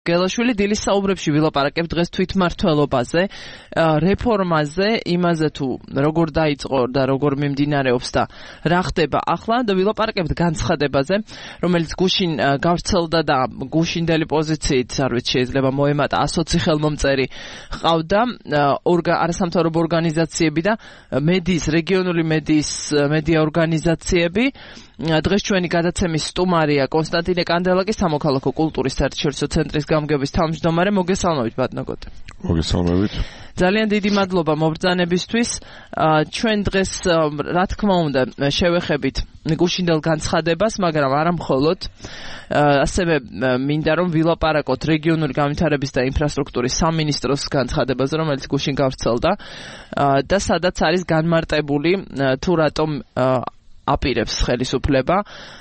გელაშვილი დილის საუბრებში ვილაპარაკებ დღეს თვითმმართველობაზე, რეფორმაზე, იმაზე თუ როგორ დაიწყო და როგორ მიმდინარეობს და რა ხდება ახლა და ვილაპარაკებთ განცხადებაზე, რომელიც გუშინ გავრცელდა და გუშინდელი პოზიციით, არ ვიცი, შეიძლება მოემატა 120 ხელმომწერი ყავდა არასამთავრობო ორგანიზაციები და მედიის, რეგიონული მედია ორგანიზაციები. დღეს ჩვენი გადაცემის სტუმარია კონსტანტინე კანდელაკი, სამოქალაქო კულტურის საერთაშორისო ცენტრის გამგეობის თავმჯდომარე. მოგესალმებით, ბატონოგოte. მოგესალმებით. ძალიან დიდი მადლობა მობრძანებისთვის. ჩვენ დღეს რა თქმა უნდა შევეხებით გუშინდელ განცხადებას, მაგრამ არა მხოლოდ. ასევე მინდა რომ ვილაპარაკოთ რეგიონული განვითარების და ინფრასტრუქტურის სამინისტროს განცხადებაზე, რომელიც გუშინ გავრცელდა და სადაც არის განმარტებული თუ რატომ აპირებს ხელისუფლება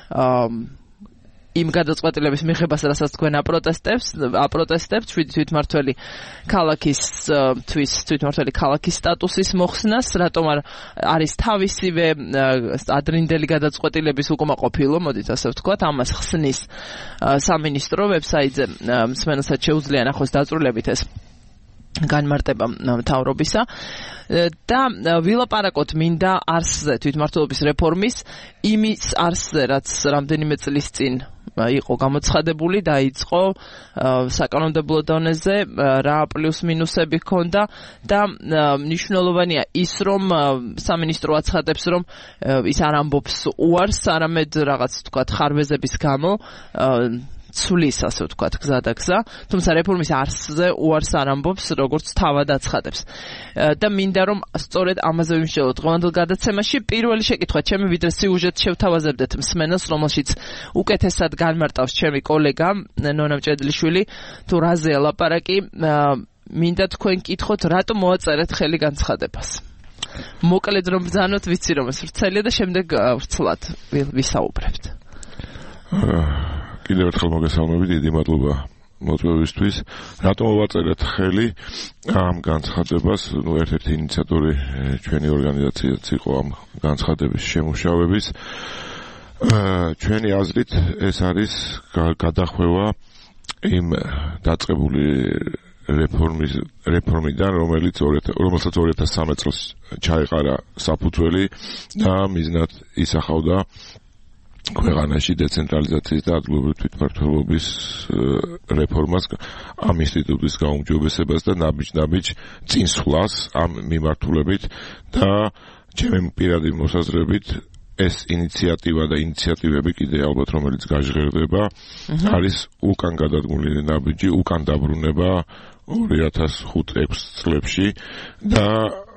იმ გადაწყვეტილების მიღებას, რასაც თქვენ აპროტესტებთ, თვითმმართველი ქალაქის სტატუსის მოხსნას, რატომ არის თავისივე ადრინდელი გადაწყვეტილების უკმაყოფილო, მოდით ასე ვთქვათ, ამას ხსნის სამინისტრო ვებსაიტზე, მსმენელსაც შეუძლია ნახოს დაწვრილებით ეს განმარტება მთავრობისა და ვილაპარაკოთ მინდა არსზე, თვითმმართველობის რეფორმის იმის არსზე, რაც რამდენიმე წლის წინ იყო გამოცხადებული, დაიწყო საკანონმდებლო დონეზე, რა პლუს მინუსები ჰქონდა და მნიშვნელოვანია ის, რომ სამინისტრო აცხადებს, რომ ის არ ამბობს უარს, არამედ რაღაც ვთქვათ ხარვეზების გამო ცulis, ასე ვთქვათ, გზა და გზა, თუმცა რეფორმის არსზე უარს არ ამბობს, როგორც თავად აცხადებს. და მინდა რომ სწორედ ამაზე ვიმსჯელოთ დღევანდელ გადაცემაში. პირველი შეკითხვა ჩემი, ვიდრე სიუჟეტს შევთავაზებდეთ მსმენელს, რომელშიც უკეთესად განმარტავს ჩემი კოლეგა ნონა მჭედლიშვილი, თუ რაზეა ლაპარაკი, მინდა თქვენ კითხოთ, რატომ მოაწერეთ ხელი განცხადებას. მოკლედ რომ ბრძანოთ, ვიცი რომ ეს ვრცელია და შემდეგ ვრცლად ვისაუბრებთ. კიდევ ერთხელ მოგესალმებით, დიდი მადლობა მოწვევისთვის. რატომ ვაწერეთ ხელი ამ განცხადებას? ერთ-ერთი ინიციატორი ჩვენი ორგანიზაციაც იყო ამ განცხადების შემუშავების. ჩვენი აზრით ეს არის გადახვევა იმ დაწყებული რეფორმიდან, რომელსაც 2013 წელს ჩაეყარა საფუძველი და მიზნად ისახავდა ქვეყანაში დეცენტრალიზაციის და ადგილობრივი თვითმმართველობის რეფორმას, ამ ინსტიტუტის გაუმჯობესებას და ნაბიჯ-ნაბიჯ წინსვლას ამ მიმართულებით და ჩემი პირადი მოსაზრებით ეს ინიციატივა და ინიციატივები კიდე ალბათ რომელიც გაჟღერდება არის უკან გადადგმული ნაბიჯი, უკან დაბრუნება 2005-6 წლებში და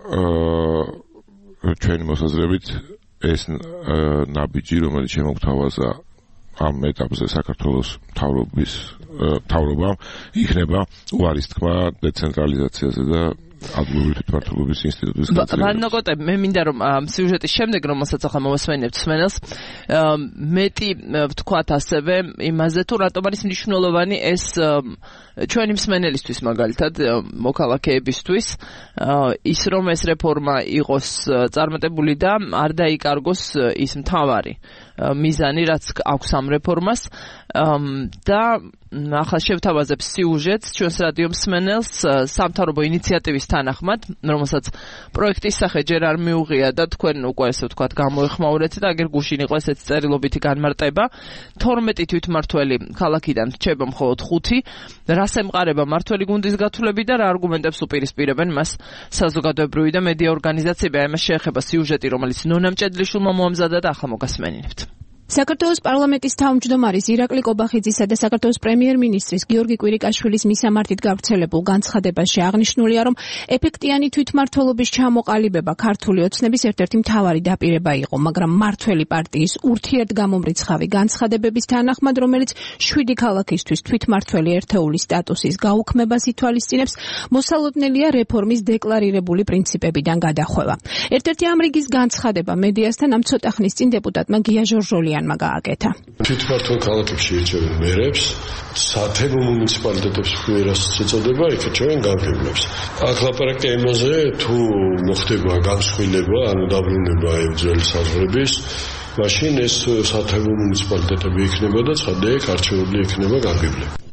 ჩვენი მოსაზრებით ეს ნაბიჯი, რომელიც შემოგთავაზა ამ ეტაპზე საქართველოს მთავრობამ, იქნება უარის თქმა დეცენტრალიზაციაზე და ადგილობრივი თვითმმართველობის ინსტიტუტის განხილვაზე. ბატონოგოte, მე მინდა რომ სიუჟეტის შემდეგ, რომელსაც ახლა მოვასმენებთ მსმენელს, მეტი ვთქვათ ასევე იმაზე, თუ რატომ არის მნიშვნელოვანი ეს ჩვენი მსმენელისთვის, მაგალითად, მოქალაქეებისთვის, ის რომ ეს რეფორმა იყოს წარმატებული და არ დაიკარგოს ის მთავარი მიზანი, რაც აქვს ამ რეფორმას და ახლა შევთავაზებ სიუჟეტს ჩვენს რადიო მსმენელს სამთავრობო ინიციატივის თანახმად, რომელსაც პროექტის სახე ჯერ არ მიუღია და თქვენ უკვე ესე ვთქვათ გამოეხმაურეთ და აგერ გუშინ იყო ესეთი წერილობითი განმარტება. 12 თვითმმართველი ქალაქიდან რჩება მხოლოდ 5. რას ემყარება მმართველი გუნდის გათვლები და რა არგუმენტებს უპირისპირებენ მას საზოგადოებრივი და მედია ორგანიზაციები? ამას შეეხება სიუჟეტი, რომელიც ნონა მჭედლიშვილმა მოამზადა და ახლა მოგასმენინებთ. საქართველოს პარლამენტის თავმჯდომარის ირაკლი კობახიძისა და საქართველოს პრემიერ-მინისტრის გიორგი კვირიკაშვილის მისამართით გავრცელებულ განცხადებაში აღნიშნულია, რომ ეფექტიანი თვითმმართველობის ჩამოყალიბება ქართული ოცნების ერთ-ერთი მთავარი დაპირება იყო, მაგრამ მმართველი პარტიის ურთიერთგამომრიცხავი განცხადებების თანახმად, რომელიც 7 ქალაქისთვის თვითმმართველი ერთეულის სტატუსის გაუქმებას ითვალისწინებს, მოსალოდნელია რეფორმის დეკლარირებული პრინციპებიდან გადახვევა. ერთ-ერთი ამ რიგის განცხადება მედიასთან ამ ცოტა ხნის წინ დეპუტატმა გია ჟორჟოლიანმა გააკეთა. თვითმმართველ ქალაქებში ირჩევენ მერებს, სათემო მუნიციპალიტეტებს ფერას ეწოდება, იქ ირჩევენ გამგებლებს. აქ ლაპარაკი იმაზე, თუ მოხდება განსხვილება, ანუ დაბრუნება ძველი საზღვრების, მაშინ ეს სათემო მუნიციპალიტეტები იქნება და ცხადია, არჩეული იქნება გამგებლები.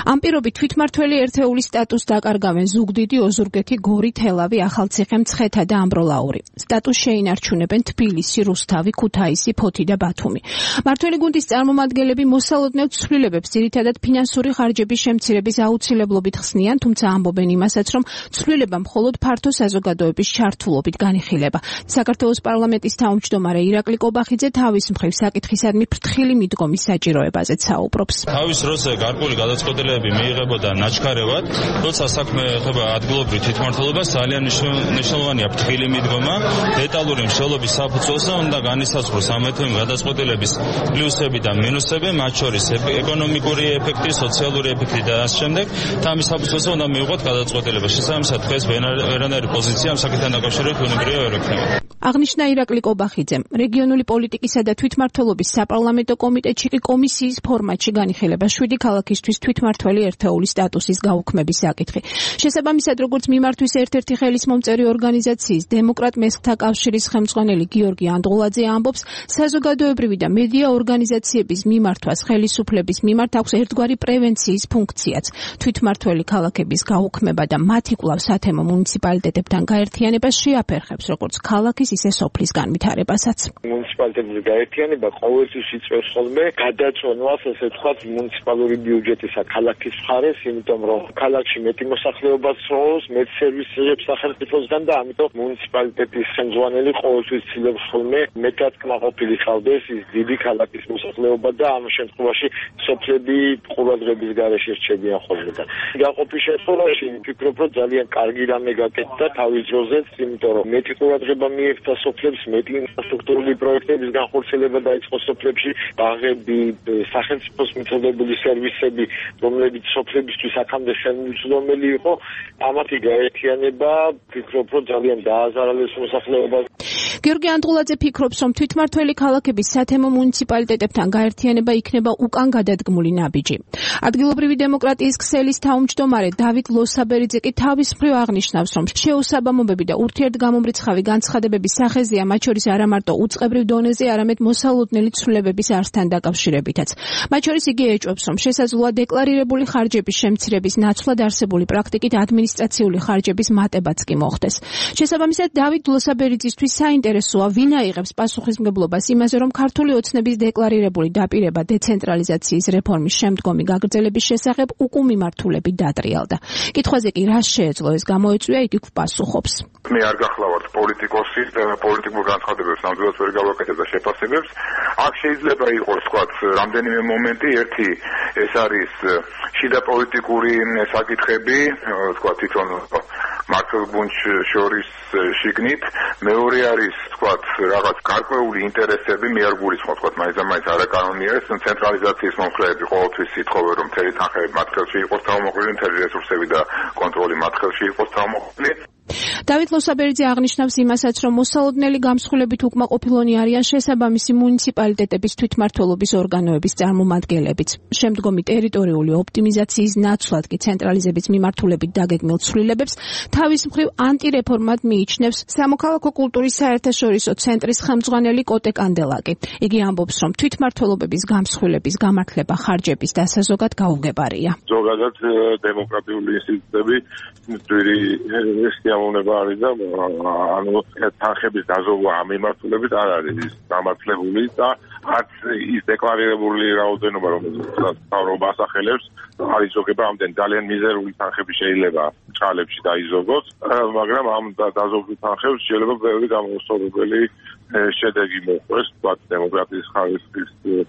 ამ პირობით თვითმმართველი ერთეულის სტატუსს დაკარგავენ ზუგდიდი, ოზურგეთი, გორი, თელავი, ახალციხე, მცხეთა და ამბროლაური. სტატუსს შეინარჩუნებენ თბილისი, რუსთავი, ქუთაისი, ფოთი და ბათუმი. მმართველი გუნდის წარმომადგენლები მოსალოდნელ ცვლილებებს ძირითადად ფინანსური ხარჯების შემცირების აუცილებლობით ხსნიან, თუმცა ამბობენ იმასაც, რომ ცვლილება მხოლოდ ფართო საზოგადოების ჩართულობით განიხილება. საქართველოს პარლამენტის თავმჯდომარე ირაკლი კობახიძე თავის მხრივ საკითხისადმი ფრთხილი მიდგომის საჭიროებაზეც საუბრობს. თავის როზე გარკვეული გადაწყვეტილებები მიიღებოდა ნაჩქარევად, როცა საქმე ეხება ადგილობრივ თვითმმართველობას, ძალიან მნიშვნელოვანია ფრთხილი მიდგომა, დეტალური მსჯელობის საფუძველზე უნდა განისაზღვროს ამ გადაწყვეტილების პლუსები და მინუსები, მათ შორის ეკონომიკური ეფექტი, სოციალური ეფექტი და ასე შემდეგ. ამის საფუძველზე უნდა მიიღოთ გადაწყვეტილება. შესაბამისად, დღეს ვერანაირი პოზიცია ამ საკითხთან დაკავშირებით უნებრივია ვერ ექნება. აღნიშნა ირაკლი კობახიძემ. რეგიონული პოლიტიკისა და თვითმმართველობის საპარლამენტო კომიტეტში კი კომისიის ფორმატში განიხილება 7 ქალაქისთვის თვითმმართველი ერთეულის სტატუსის გაუქმების საკითხი. შესაბამისად, როგორც მიმართვის ერთ-ერთი ხელისმომწერი ორგანიზაციის დემოკრატ მესხთა კავშირის ხელმძღვანელი გიორგი ანდღულაძე ამბობს, საზოგადოებრივი და მედია ორგანიზაციების მიმართვას ხელისუფლების მიმართ აქვს ერთგვარი პრევენციის ფუნქციაც. თვითმმართველი ქალაქების გაუქმება და მათი კვლავ სათემო მუნიციპალიტეტებთან გაერთიანება შეაფერხებს როგორც ქალაქის ისე სოფლის განვითარებასაც. მუნიციპალიტეტების გაერთიანება ყოველთვის იწვევს ხოლმე გადაწვენვას, ესე ვთქვათ, მუნიციპალური ბიუჯეტისა ქალაქის მხარეს, იმიტომ რომ ქალაქში მეტი მოსახლეობა ცხოვრობს, მეტ სერვისებს სახელმწიფოსგან და ამიტომ მუნიციპალიტეტის ხელმძღვანელი ყოველთვის ცდილობს ხოლმე მეტად კმაყოფილი ხავდეს ის დიდი ქალაქის მოსახლეობა და ამ შემთხვევაში სოფლები ყურადღების გარეშე რჩებიან ხოლმე და გაყოფის შემთხვევაში ვფიქრობ, რომ ძალიან კარგი რამე გაკეთდა თავის დროზეც, იმიტომ რომ მეტი ყურადღება მიექცა სოფლებს, მეტი ინფრასტრუქტურული პროექტების განხორციელება დაიწყო სოფლებში, ბაღები, სახელმწიფოს მიწოდებული სერვისები, რომლებიც სოფლებისთვის აქამდე ხელმისაწვდომელი იყო, ამათი გაერთიანება ვფიქრობ, რომ ძალიან დააზარალებს მოსახლეობას. გიორგი ანდღულაძე ფიქრობს, რომ თვითმმართველი ქალაქების სათემო მუნიციპალიტეტებთან გაერთიანება იქნება უკან გადადგმული ნაბიჯი. ადგილობრივი დემოკრატიის ქსელის თავმჯდომარე დავით ლოსაბერიძე კი თავის მხრივ აღნიშნავს, რომ შეუსაბამობები და ურთიერთგამომრიცხავი განცხადებების სახეზეა მათ შორის არა მარტო უწყებრივ დონეზე, არამედ მოსალოდნელი ცვლილებების არსთან დაკავშირებითაც. მათ შორის იგი ეჭვობს, რომ შესაძლოა დეკლარირებული ხარჯების შემცირების ნაცვლად არსებული პრაქტიკით ადმინისტრაციული ხარჯების მატებაც კი მოხდეს. შესაბამისად, დავით ლოსაბერიძისთვის საინტერესოა, ვინ აიღებს პასუხისმგებლობას იმაზე, რომ ქართული ოცნების დეკლარირებული დაპირება დეცენტრალიზაციის რეფორმის შემდგომი გაგრძელების შესახებ უკუმიმართულები დატრიალდა. კითხვაზე კი რა შეეძლო ეს გამოეწვია, იგი გვპასუხობს. მე არ გახლავართ პოლიტიკოსი, პოლიტიკურ განცხადებებს ნამდვილად ვერ გავაკეთებ და შეფასებებს. აქ შეიძლება იყოს, თქვათ, რამდენიმე მომენტი, ერთი ეს არის შიდა პოლიტიკური საკითხები, თქვათ, თვითონ მართლ გუნდს შორის შიგნით, მეორე არის, თქვათ, რაღაც გარკვეული ინტერესები, მე არ გულისხმობ, თქვათ, მაინც არაკანონია ეს ცენტრალიზაციის მომხრეები ყოველთვის ითხოვენ, რომ მთელი თანხები მათ ხელში იყოს თავმოყრილი, მთელი რესურსები და კონტროლი მათ ხელში იყოს თავმოყრილი. დავით ლოსაბერიძე აღნიშნავს იმასაც, რომ მოსალოდნელი გამსხვილებით უკმაყოფილონი არიან შესაბამისი მუნიციპალიტეტების თვითმმართველობის ორგანოების წარმომადგენლებიც. შემდგომი ტერიტორიული ოპტიმიზაციის ნაცვლად კი ცენტრალიზების მიმართულებით დაგეგმილ ცვლილებებს თავის მხრივ ანტირეფორმად მიიჩნევს სამოქალაქო კულტურის საერთაშორისო ცენტრის ხელმძღვანელი კოტე კანდელაკი. იგი ამბობს, რომ თვითმმართველობების გამსხვილების გამართლება ხარჯების დასაზოგად გაუგებარია. ზოგადად დემოკრატიული ინსტიტუტები ძვირი სიამოვნება არის და ანუ თანხების დაზოგვა ამ მიმართულებით არ არის გამართლებული და არც ის დეკლარირებული რაოდენობა, რომელიც მთავრობა ასახელებს, არ იზოგება ამდენ ძალიან მიზერული თანხები შეიძლება ჭალებში დაიზოგოს, მაგრამ ამ დაზოგვის თანხებს შეიძლება ბევრი გამოსწორებელი შედეგი მოყვეს, თქვათ, დემოკრატიის ხარისხის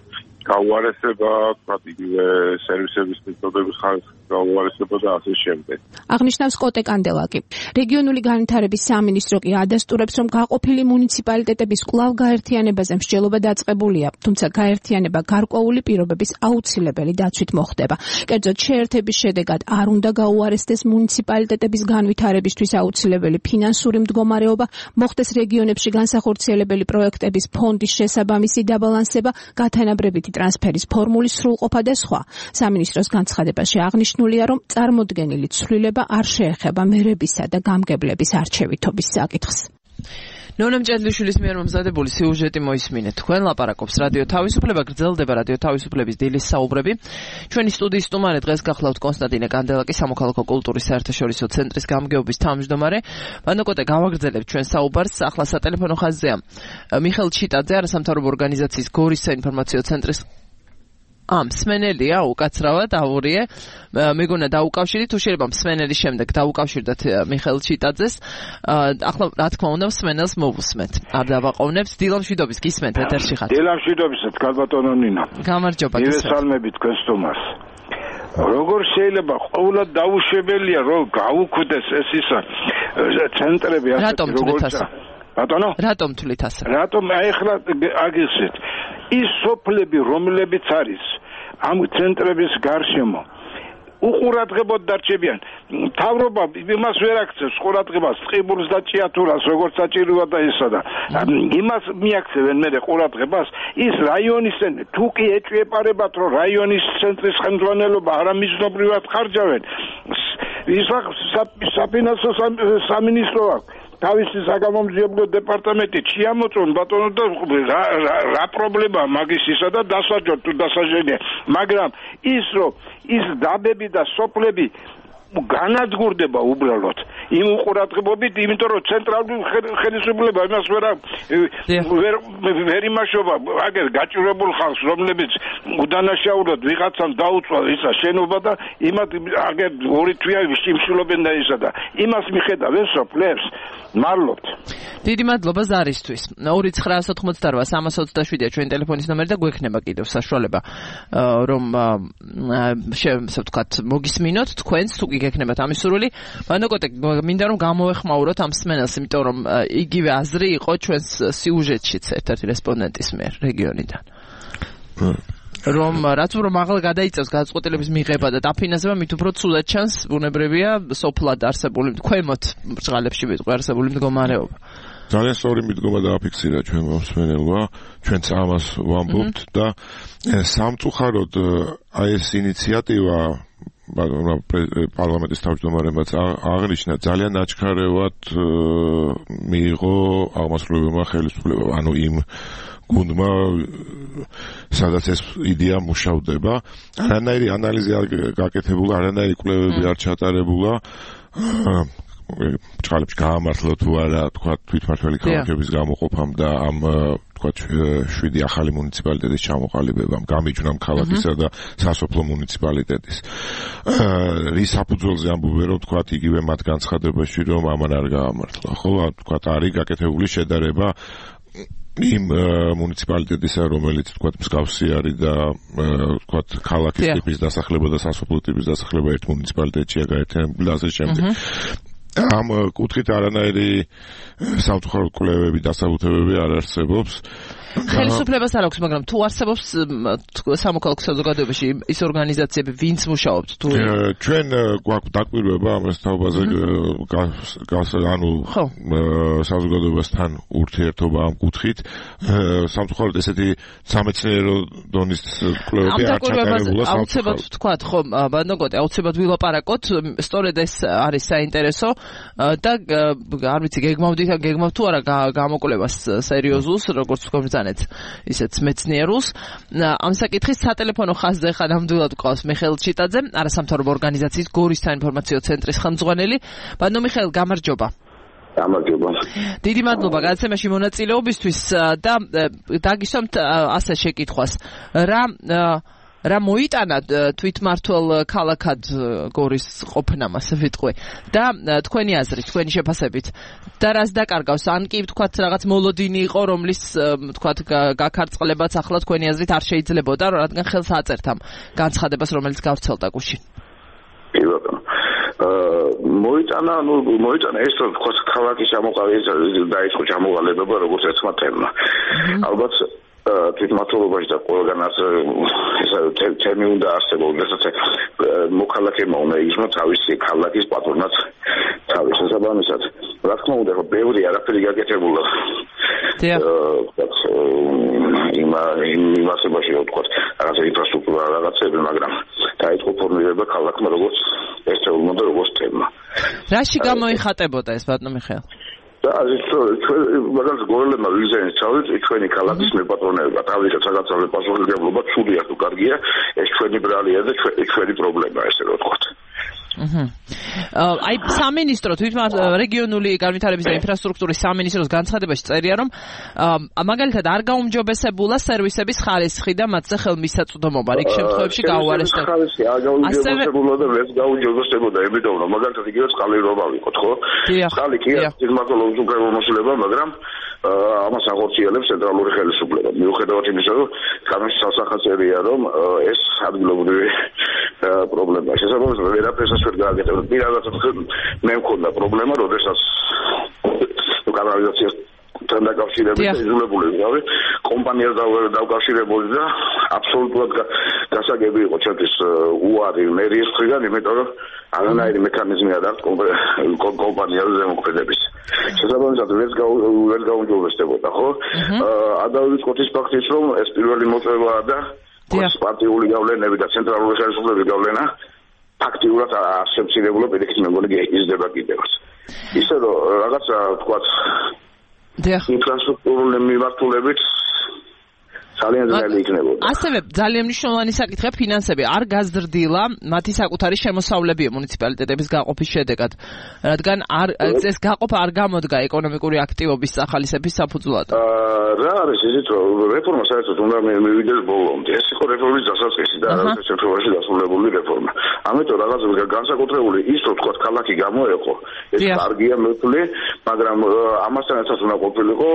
გაუარესება, თქვათ, იგივე სერვისების მიწოდების ხარისხის გაუარესება და ასე შემდეგ. აღნიშნავს კოტე კანდელაკი. რეგიონული განვითარების სამინისტრო კი ადასტურებს, რომ გაყოფილი მუნიციპალიტეტების კვლავ გაერთიანებაზე მსჯელობა დაწყებულია, თუმცა გაერთიანება გარკვეული პირობების აუცილებელი დაცვით მოხდება. კერძოდ, შეერთების შედეგად არ უნდა გაუარესდეს მუნიციპალიტეტების განვითარებისთვის აუცილებელი ფინანსური მდგომარეობა, მოხდეს რეგიონებში განსახორციელებელი პროექტების ფონდის შესაბამისი დაბალანსება, გათანაბრებითი ტრანსფერის ფორმულის სრულყოფა და სხვა. სამინისტროს განცხადებაში აღნიშნულია, რომ წარმოდგენილი ცვლილება არ შეეხება მერებისა და გამგებლების არჩევითობის საკითხს. ნონა მჭედლიშვილის მიერ მომზადებული სიუჟეტი მოისმინეთ. თქვენ ლაპარაკობს რადიო თავისუფლება, გრძელდება რადიო თავისუფლების დილის საუბრები. ჩვენი სტუდიის სტუმარი დღეს გახლავთ კონსტანტინე კანდელაკი, სამოქალაქო კულტურის საერთაშორისო ცენტრის გამგეობის თავმჯდომარე. ბანოკოტე, გავაგრძელებთ ჩვენ საუბარს. ახლა სატელეფონო ხაზზეა მიხელ ჩიტაძე, არასამთავრობო ორგანიზაციის გორის საინფორმაციო ცენტრის მსმენელია, უკაცრავად აურიე. მეგონა დაუკავშირით, თუ შეიძლება მსმენელის შემდეგ დაუკავშირდეთ მიხელ ჩიტაძეს. ახლა რა თქმა უნდა მსმენელს მოვუსმეთ. არ დავაყოვნებს. დილამშვიდობის გისმენთ ეთერში ხართ. დილამშვიდობისაც კალბატონო ნინა. გამარჯობა გისმენთ. მივესალმებით თქვენ სტუმარს. როგორ შეიძლება ყოველად დაუშვებელია რომ გაუკვდეს ეს ისა ცენტრები ასე როგორც ბატონო? რატომ თვლით ასე? რატომ ახლა აგიხსნით ის სოფლები რომლებიც არის ამ ცენტრების გარშემო უყურადღებოდ დარჩებიან. მთავრობა იმას ვერ აქცევს ყურადღებას, ტყიბულს და ჭიათურას, როგორც საჭიროა და ისა და იმას მიაქცევენ მე ყურადღებას ის რაიონის თუ კი ეჭვეპარებათ რომ რაიონის ცენტრის ხელმძღვანელობა არამიზნობრივად ხარჯავენ ის საფინანსო სამინისტრო აქვს თავისი საგამომძიებელო დეპარტამენტი შეამოწონ ბატონო და რა პრობლემაა მაგის ისა და დასაჯოთ თუ დასაჯენია, მაგრამ ის რომ ის დაბები და სოფლები განადგურდება უბრალოდ იმ უყურადღებობით, იმიტომ რომ ცენტრალური ხელისუფლება იმას ვერ იმაშობა აგერ გაჭირებულ ხალხს, რომლებიც უდანაშაულოდ ვიღაცამ დაუწვა ისა შენობა და იმათ აგერ ორი თვეა სიმშილობენ და ისა და იმას მიხედავენ სოფლებს. მადლობთ. დიდი მადლობა ზარისთვის. 29988 ჩვენი ტელეფონის ნომერი და გვექნება კიდევ საშუალება რომ ასე ვთქვათ მოგისმინოთ თქვენს თუ კი გექნებათ ამის სურვილი. ბანოკოტე, მინდა რომ გამოეხმაუროთ ამ მსმენელს, იმიტომ რომ იგივე აზრი იყო ჩვენს სიუჟეტშიც ერთ-ერთი რესპონდენტის მიერ რეგიონიდან. რომ რაც უფრო მაღლა გადაიწევს გადაწყვეტილების მიღება და დაფინანსება, მით უფრო ცუდად ჩანს ბუნებრივია სოფლად არსებული, ქვემოთ ბრწყალებში ვიტყვი არსებული მდგომარეობა. ძალიან სწორი მიდგომა დააფიქსირა ჩვენ მსმენელმა, ჩვენც ამას ვამბობთ და სამწუხაროდ აი ეს ინიციატივა პარლამენტის თავმჯდომარემაც აღნიშნა ძალიან აჩქარევად მიიღო აღმასრულებელმა ხელისუფლებამ, ანუ იმ გუნდმა სადაც ეს იდეა მუშავდება. არანაირი ანალიზი არ გაკეთებულა, არანაირი კვლევები არ ჩატარებულა. ბრწყალებში გაამართლა თუ არა თქვა თვითმართველი ქალაქების გამოყოფამ და ამ თქვა 7 ახალი მუნიციპალიტეტის ჩამოყალიბებამ, გამიჯვნამ ქალაქისა და სასოფლო მუნიციპალიტეტის. რის საფუძველზე ამბობენ რომ თქვა იგივე მათ განცხადებაში რომ ამან არ გაამართლა. ხო, თქვა არის გაკეთებული შედარება იმ მუნიციპალიტეტისა, რომელიც თქვა მსგავსი არის და თქვა ქალაქის ტიპის დასახლება და სასოფლო ტიპის დასახლება ერთ მუნიციპალიტეტშია გაერთიანებული და ასე შემდეგ. ამ კუთხით არანაირი სამწუხაროდ კვლევები დასაბუთებები არ არსებობს. ხელისუფლებას არ აქვს, მაგრამ თუ არსებობს სამოქალაქო საზოგადოებაში ის ორგანიზაციები, ვინც მუშაობს თუ ჩვენ გვაქვს დაკვირვება ამას თაობაზე ანუ საზოგადოებასთან ურთიერთობა ამ კუთხით. სამწუხაროდ ესეთი სამეცნიერო დონის კვლევები არ ჩატარებულა. აუცილებლად ვთქვათ, ხო, ბანოკოტე, აუცილებლად ვილაპარაკოთ, სწორედ ეს არის საინტერესო და არ ვიცი, გეგმავთ თუ არა გამოკვლევას სერიოზულს, როგორც თქვენ ისეც მეცნიერულს. ამ საკითხის სატელეფონო ხაზზე ხან ნამდვილად გვყავს მიხეილ ჩიტაძე, არასამთავრობო ორგანიზაციის გორის საინფორმაციო ცენტრის ხელმძღვანელი. ბანო მიხეილ, გამარჯობა. გამარჯობა. დიდი მადლობა გადაცემაში მონაწილეობისთვის და დაგისვამთ ასე შეკითხვას. რა მოიტანა თვითმართველ ქალაქად გორის ყოფნამ, ასე ვიტყვი, და თქვენი აზრით, თქვენი შეფასებით და რას დაკარგავს, ან კი ვთქვათ რაღაც მოლოდინი იყო, რომლის ვთქვათ გაქარწყლებაც ახლა თქვენი აზრით არ შეიძლებოდა, რადგან ხელს აწერთ ამ განცხადებას, რომელიც გავრცელდა გუშინ. კი ბატონო. მოიტანა ეს რომ ვთქვათ ქალაქის დაიწყო ჩამოყალიბება როგორც ერთმა თემმა. ალბათ თვითმმართველობაში და ყველგან თემი უნდა არსებობდეს, რასაც მოქალაქემა უნდა იგრძნო თავისი ქალაქის პატრონატს თავის შესაბამისად. რა თქმა უნდა, ბევრი არაფერი გაკეთებულა. იმასობაში ვთქვათ, რაღაცა ინფრასტრუქტურა რაღაცები, მაგრამ დაიწყო ფორმირება ქალაქმა როგორც ერთეულმა და როგორც თემმა. რაში გამოიხატებოდა ეს ბატონო მიხეილ? და მაგალითად გორელებმა ვიზენის ჩავით ჩვენი ქალაქის მეპატრონეება თავის საგაცავლო პასუხისმგებლობა ცუდია თუ კარგია ეს ჩვენი ბრალია და ჩვენი პრობლემაა ესე რომ ვთქვათ. აი სამინისტრო თვითონ რეგიონული განვითარების და ინფრასტრუქტურის სამინისტროს განცხადებაში წერია რომ მაგალითად არ გაუმჯობესებულა სერვისების ხარისხი და მათზე ხელმისაწვდომობა რიგ შემთხვევებში გაუარესდა. არ გაუმჯობესებულა და ვერც გაუმჯობესებოდა იმიტომ რომ მაგალითად იგივე წყალი რომ ავიღოთ ხო? წყალი კი არის თითქმის უკრებულმოსილება მაგრამ ამას აღორციელებს ცენტრალური ხელისუფლება. მიუხედავად იმისა რომ კანონის სასახაწერია რომ ეს ადგილობრივი პრობლემაა. შესაბამისად ვერაფერს ვერ გააკეთებ. პირადად მე მქონდა პრობლემა, როდესაც კანალიზაციას თან დაკავშირებით იძულებული ვიყავი კომპანიას დავკავშირებული და აბსოლუტურად გასაგები იყო ჩემთვის უარი მერიის მხრიდან, იმიტომ რომ არანაირი მექანიზმი არ აქვს კომპანიაზე ზემოქმედების. შესაბამისად ვერ გაუმჯობესდებოდა, ხო? ადავიწყოთ ის ფაქტიც, რომ ეს პირველი მოწვევაა და პარტიული გავლენები და ცენტრალური ხელისუფლების გავლენა ფაქტიურად არ შემცირებულა პირიქით მე მგონი იზრდება კიდევაც. ისე რომ რაღაცა ვთქვათ ინფრასტრუქტურული მიმართულებით ძალიან ძნელი იქნებოდა. ასევე ძალიან მნიშვნელოვანი საკითხია ფინანსები. არ გაზრდილა მათი საკუთარი შემოსავლებია მუნიციპალიტეტების გაყოფის შედეგად, რადგან ეს გაყოფა არ გამოდგა ეკონომიკური აქტივობის სახალისების საფუძვლად. რა არის ისიც რომ რეფორმა საერთოდ უნდა მივიდეს ბოლომდე. ეს იყო რეფორმის დასაწყისი და არაერთი შემთხვევაში დასრულებული რეფორმა. ამიტომ რაღაც განსაკუთრებული ის რომ თქვა ქალაქი გამოეყო. ეს კარგია მეთვლი, მაგრამ ამასთან ერთად უნდა ყოფილიყო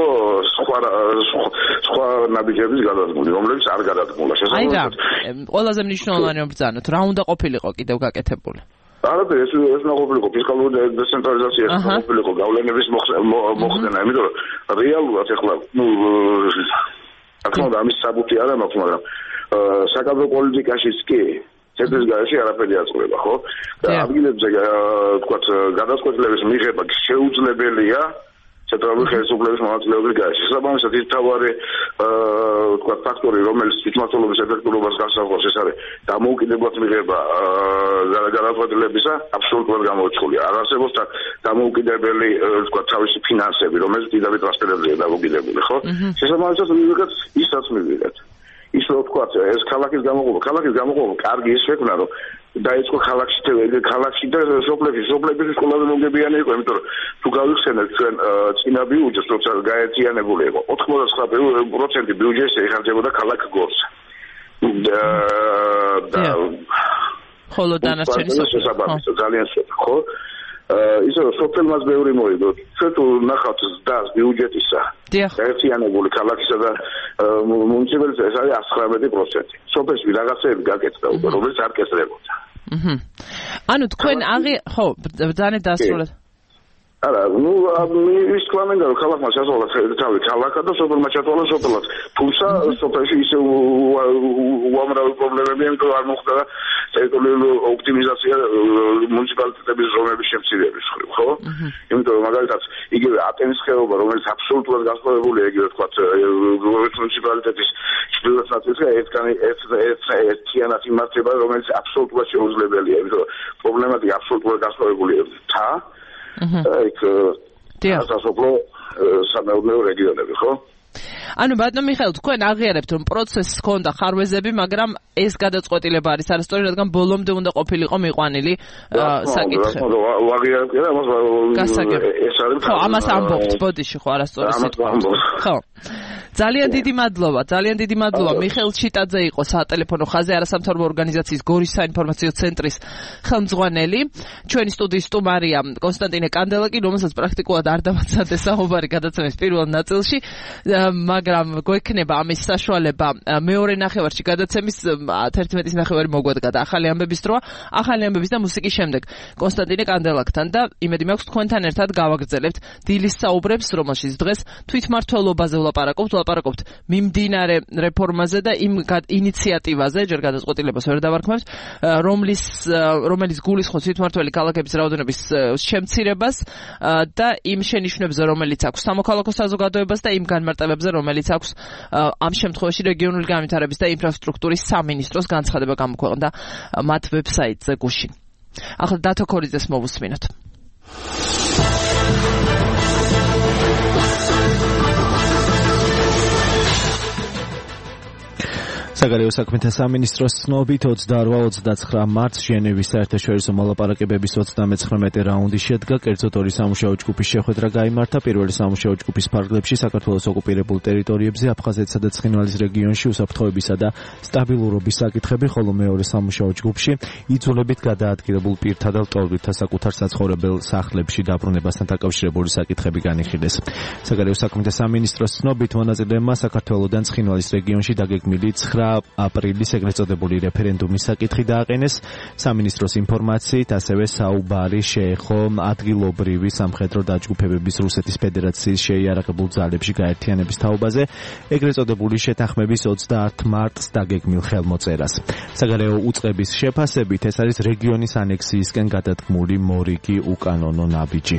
სხვა ნაბიჯების გადადგმული, რომლებიც არ გადადგმულა. შესაბამისად, ყველაზე მნიშვნელოვანი ბრძანოთ, რა უნდა ყოფილიყო კიდევ გაკეთებული? არაფერი, ეს უნდა ყოფილიყო ფისკალური დეცენტრალიზაცია, ეს უნდა ყოფილიყო გავლენების მოხდენა, იმიტომ რომ რეალურად ეხლა რა თქმა უნდა ამის საბუთი არ მაქვს, მაგრამ საკადრო პოლიტიკაშიც კი ცენტრის გარეშე არაფერი აწყვება, ხო? და ადგილებზე თქვათ გადაწყვეტილების მიღება შეუძლებელია ცენტრალური ხელისუფლების მონაწილეობის გარეშე. შესაბამისად ის თავარი თქვათ ფაქტორი, რომელიც თვითმმართველობის ეფექტურობას განსაზღვრავს, ეს არის დამოუკიდებლად მიღება გადაწყვეტილებისა აბსოლუტურად გამოუცხოია. არ არსებობს დამოუკიდებელი თქვათ თავისი ფინანსები, რომელიც დიდავი ტრანსფერებზეა დამოკიდებული, ხო? შესაბამისად მივიღეთ ისაც მივიღეთ. ის რომ თქვათ ეს ქალაქის გამოყოფა კარგი ის შექმნა რომ დაიწყო ქალაქში და სოფლებში ყველაზე მოგებიანი იყო, იმიტომ რომ თუ გავიხსენებთ ჩვენ წინა ბიუჯეტს, როცა გაერთიანებული იყო 99% ბიუჯეტს ეხარჯებოდა ქალაქ გორს. და ხოლო დანარჩენი შესაბამისად ძალიან სწორი, ხო? ისე რომ სოფელმაც ბევრი მოიგო. ჩვენ თუ ნახავთ ზდას ბიუჯეტისა გაერთიანებული ქალაქისა და მუნიციპალიტეტის ეს არის 119%. სოფელში რაღაცები გაკეთდა უკვე, რომელიც არ კეთდებოდა. ანუ თქვენ ხო, ბრძანეთ დასრულეთ. არა, ის თქვამენ რომ ქალაქმა შესაძლოა თავი ქალაქა და სოფელმა ჩათვალა სოფელად. თუმცა სოფელში ისე უამრავი პრობლემები ამიტომ არ მოხდა ტერიტორიული ოპტიმიზაცია მუნიციპალიტეტების ზონების შემცირების მხრივ, ხო? იმიტომ რომ მაგალითად იგივე ატენის ხეობა, რომელიც აბსოლუტურად განსხვავებულია იგივე თქვათ მუნიციპალიტეტის ჩრდილოეთ ნაწილში ერთიანად იმართება, რომელიც აბსოლუტურად შეუძლებელია, იმიტომ რომ პრობლემები აბსოლუტურად განსხვავებულია თა სასოფლო სამეურნეო რეგიონები, ხო? ანუ ბატონო მიხეილ, თქვენ აღიარებთ რომ პროცესს ჰქონდა ხარვეზები, მაგრამ ეს გადაწყვეტილება არის არასწორი, რადგან ბოლომდე უნდა ყოფილიყო მიყვანილი საკითხი. ეს არის ხო, ამას ამბობთ ბოდიში ხო არასწორი სიტყვა. ხო. ძალიან დიდი მადლობა. მიხეილ ჩიტაძე იყო სატელეფონო ხაზზე არასამთავრობო ორგანიზაციის გორის საინფორმაციო ცენტრის ხელმძღვანელი. ჩვენი სტუდიის სტუმარია კონსტანტინე კანდელაკი, რომელსაც პრაქტიკულად არ დამაცადე საუბარი გადაცემის პირველ ნაწილში, მაგრამ გვექნება ამის საშუალება მეორე ნახევარში გადაცემის 11-ის ნახევარი მოგვედგა და ახალი ამბების დროა, ახალი ამბების და მუსიკის შემდეგ კონსტანტინე კანდელაკთან და იმედი მაქვს თქვენთან ერთად გავაგრძელებთ დილის საუბრებს, რომელშიც დღეს თვითმმართველობაზე ვლაპარაკობთ მიმდინარე რეფორმაზე და იმ ინიციატივაზე, ჯერ გადაწყვეტილებას ვერ დავარქმევს, რომელიც გულისხმობს თვითმმართველი ქალაქების რაოდენობის შემცირებას და იმ შენიშვნებზე, რომელიც აქვს სამოქალაქო საზოგადოებას და იმ განმარტებებზე, რომელიც აქვს ამ შემთხვევაში რეგიონული განვითარების და ინფრასტრუქტურის სამინისტროს განცხადება გამოქვეყნდა მათ ვებსაიტზე გუშინ. ახლა დათო ქორიძეს მოვუსმინოთ. საგარეო საქმეთა სამინისტროს ცნობით 28-29 მარტს ჟენევის საერთაშორისო მოლაპარაკებების 39 რაუნდი შედგა. კერძოდ ორი სამუშაო ჯგუფის შეხვედრა გაიმართა. პირველი სამუშაო ჯგუფის ფარგლებში საქართველოს ოკუპირებულ ტერიტორიებზე, აფხაზეთსა და ცხინვალის რეგიონში უსაფრთხოებისა და სტაბილურობის საკითხები, ხოლო მეორე სამუშაო ჯგუფში იძულებით გადაადგილებულ პირთა და ლტოლვილთა საკუთარ საცხოვრებელ სახლებში დაბრუნებასთან დაკავშირებული საკითხები განიხილეს. საგარეო საქმეთა სამინისტროს ცნობით მონაწილეებმა საქართველოსთან ცხინვალის რეგიონში დაგეგმილი 9 აპრილის ეგრეთ წოდებული რეფერენდუმის საკითხი დააყენეს. სამინისტროს ინფორმაციით ასევე საუბარი შეეხო ადგილობრივი სამხედრო დაჯგუფებების რუსეთის ფედერაციის შეიარაღებულ ძალებში გაერთიანების თაობაზე ეგრეთ წოდებული შეთანხმების 30 მარტს დაგეგმილ ხელმოწერას. საგარეო უწყების შეფასებით ეს არის რეგიონის ანექსიისკენ გადადგმული მორიგი უკანონო ნაბიჯი.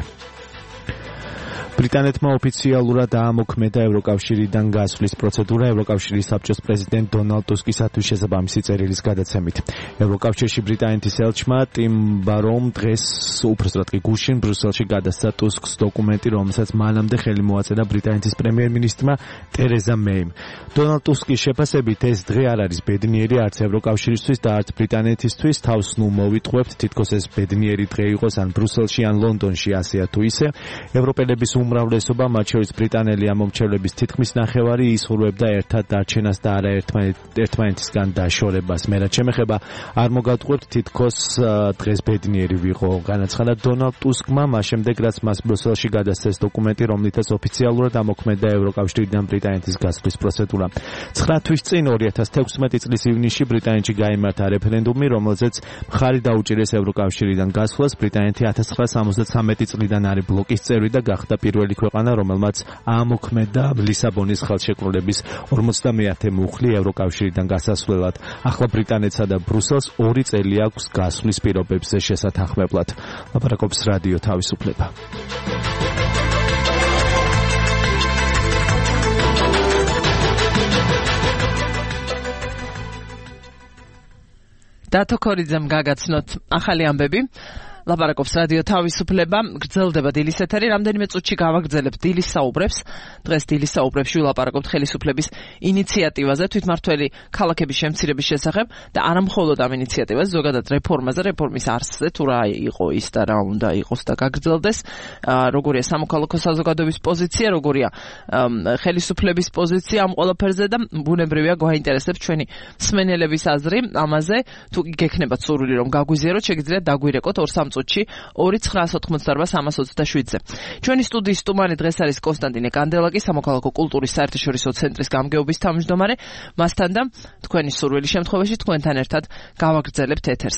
ბრიტანეთმა ოფიციალურად დაამოქმედა ევროკავშირიდან გასვლის პროცედურა ევროკავშირის საბჭოს პრეზიდენტ დონალდ ტუსკისათვის შესაბამისი წერილის გადაცემით. ევროკავშირში ბრიტანეთის ელჩმა ტიმ ბარომ დღეს უпроსტად კი გუშინ ბრიუსელში გადასცა ტუსკს დოკუმენტი, რომელსაც მანამდე ხელი მოაწერა ბრიტანეთის პრემიერ-მინისტრმა ტერეზა მეიმ. დონალდ ტუსკის შეფასებით ეს დღე არ არის ბედნიერი არც ევროკავშირისთვის და არც ბრიტანეთისთვის. თავს ნუ მოვიტყვებთ, თითქოს ეს ბედნიერი დღე იყოს ან ბრიუსელში ან ლონდონში, ასეა თუ ისე. ევროპელების უმრავლესობა, მათ შორის ბრიტანელი ამომრჩევლების თითქმის ნახევარი იზღურებდა ერთად დარჩენას და არა ერთმანეთისგან დაშორებას. მე რაც შემეხება, არ მოგატყუებთ, თითქოს დღეს ბედნიერი ვიყო, განაცხადა დონალდ ტუსკმა, მას შემდეგ რაც მას ბრიუსელში გადასცეს დოკუმენტი, რომლითაც ოფიციალურად ამოქმედა ევროკავშირიდან ბრიტანეთის გასვლის პროცედურა. 9 თვის წინ 2016 წლის ივნისში ბრიტანეთში გაიმართა რეფერენდუმი, რომელზეც მხარი დაუჭირეს ევროკავშირიდან გასვლას. ბრიტანეთი 1973 წლიდან არის ბლოკის წევრი და გახდა პირველი ქვეყანა, რომელმაც აამოქმედა ლისაბონის ხელშეკრულების 50-ე მუხლი ევროკავშირიდან გასასვლელად. ახლა ბრიტანეთსა და ბრიუსელს 2 წელი აქვს გასვლის პირობებზე შესათანხმებლად. ლაპარაკობს რადიო თავისუფლება. დათო ქორიძემ გაგაცნოთ ახალი ამბები. ლაპარაკობს რადიო თავისუფლება. გრძელდება დილის ეთერი, რამდენიმე წუთში გავაგრძელებთ დილის საუბრებს. დღეს დილის საუბრებში ვილაპარაკობთ ხელისუფლების ინიციატივაზე თვითმმართველი ქალაქების შემცირების შესახებ და არა მხოლოდ ამ ინიციატივაზე, ზოგადად რეფორმაზე, რეფორმის არსზე, თუ რა იყო ის და რა უნდა იყოს და გაგრძელდეს, როგორია სამოქალაქო საზოგადოების პოზიცია, როგორია ხელისუფლების პოზიცია ამ ყველაფერზე და ბუნებრივია გვაინტერესებს ჩვენი მსმენელების აზრი ამაზე. თუ გექნებათ სურვილი რომ გაგვიზიაროთ, შეგიძლიათ დაგვირეკოთ 2-3 წუთში 2-9-90-327-ზე. ჩვენი სტუდიის სტუმარი დღეს არის კონსტანტინე კანდელაკი, სამოქალაქო კულტურის საერთაშორისო ცენტრის გამგეობის თავმჯდომარე. მასთან და თქვენი სურვილის შემთხვევაში თქვენთან ერთად გავაგრძელებთ ეთერს.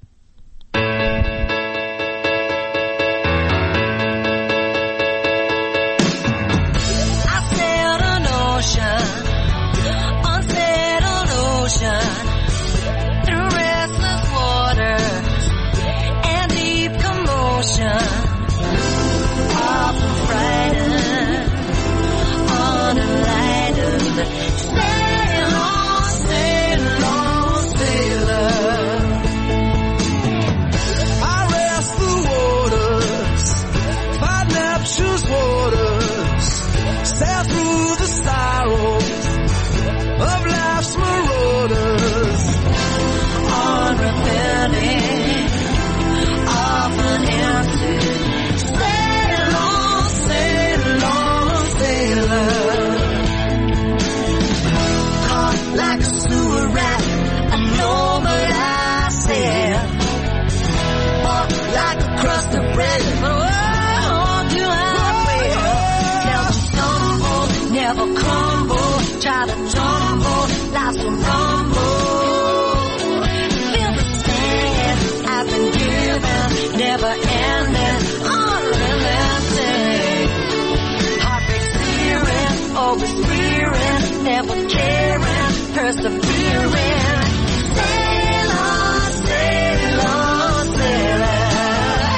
Never caring, persevering. Sail on, sail on, sail on.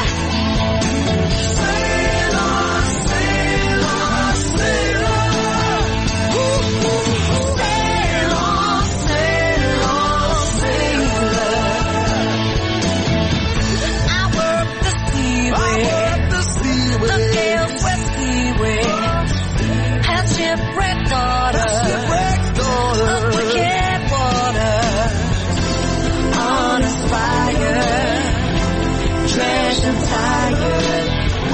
Sail on, sail on, sail on. Sail on, sail on, sail on. I work the seaway, the gales west seaway. Has shipwrecked daughter. fresh and tired.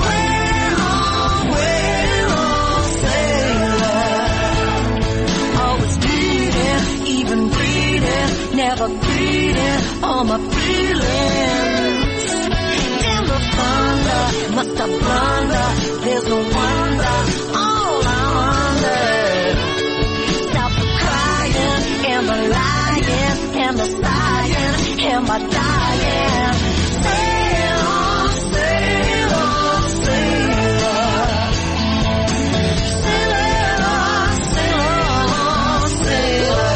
We're all sailor. Always bleeding, even bleeding, never bleeding all my feelings. In the thunder, must have blunder, there's no wonder, all I wonder. Stop the crying, am I lying, am I sighing, am I dying? Sail on, sail on, sail on. Sail on, sail on, sail on.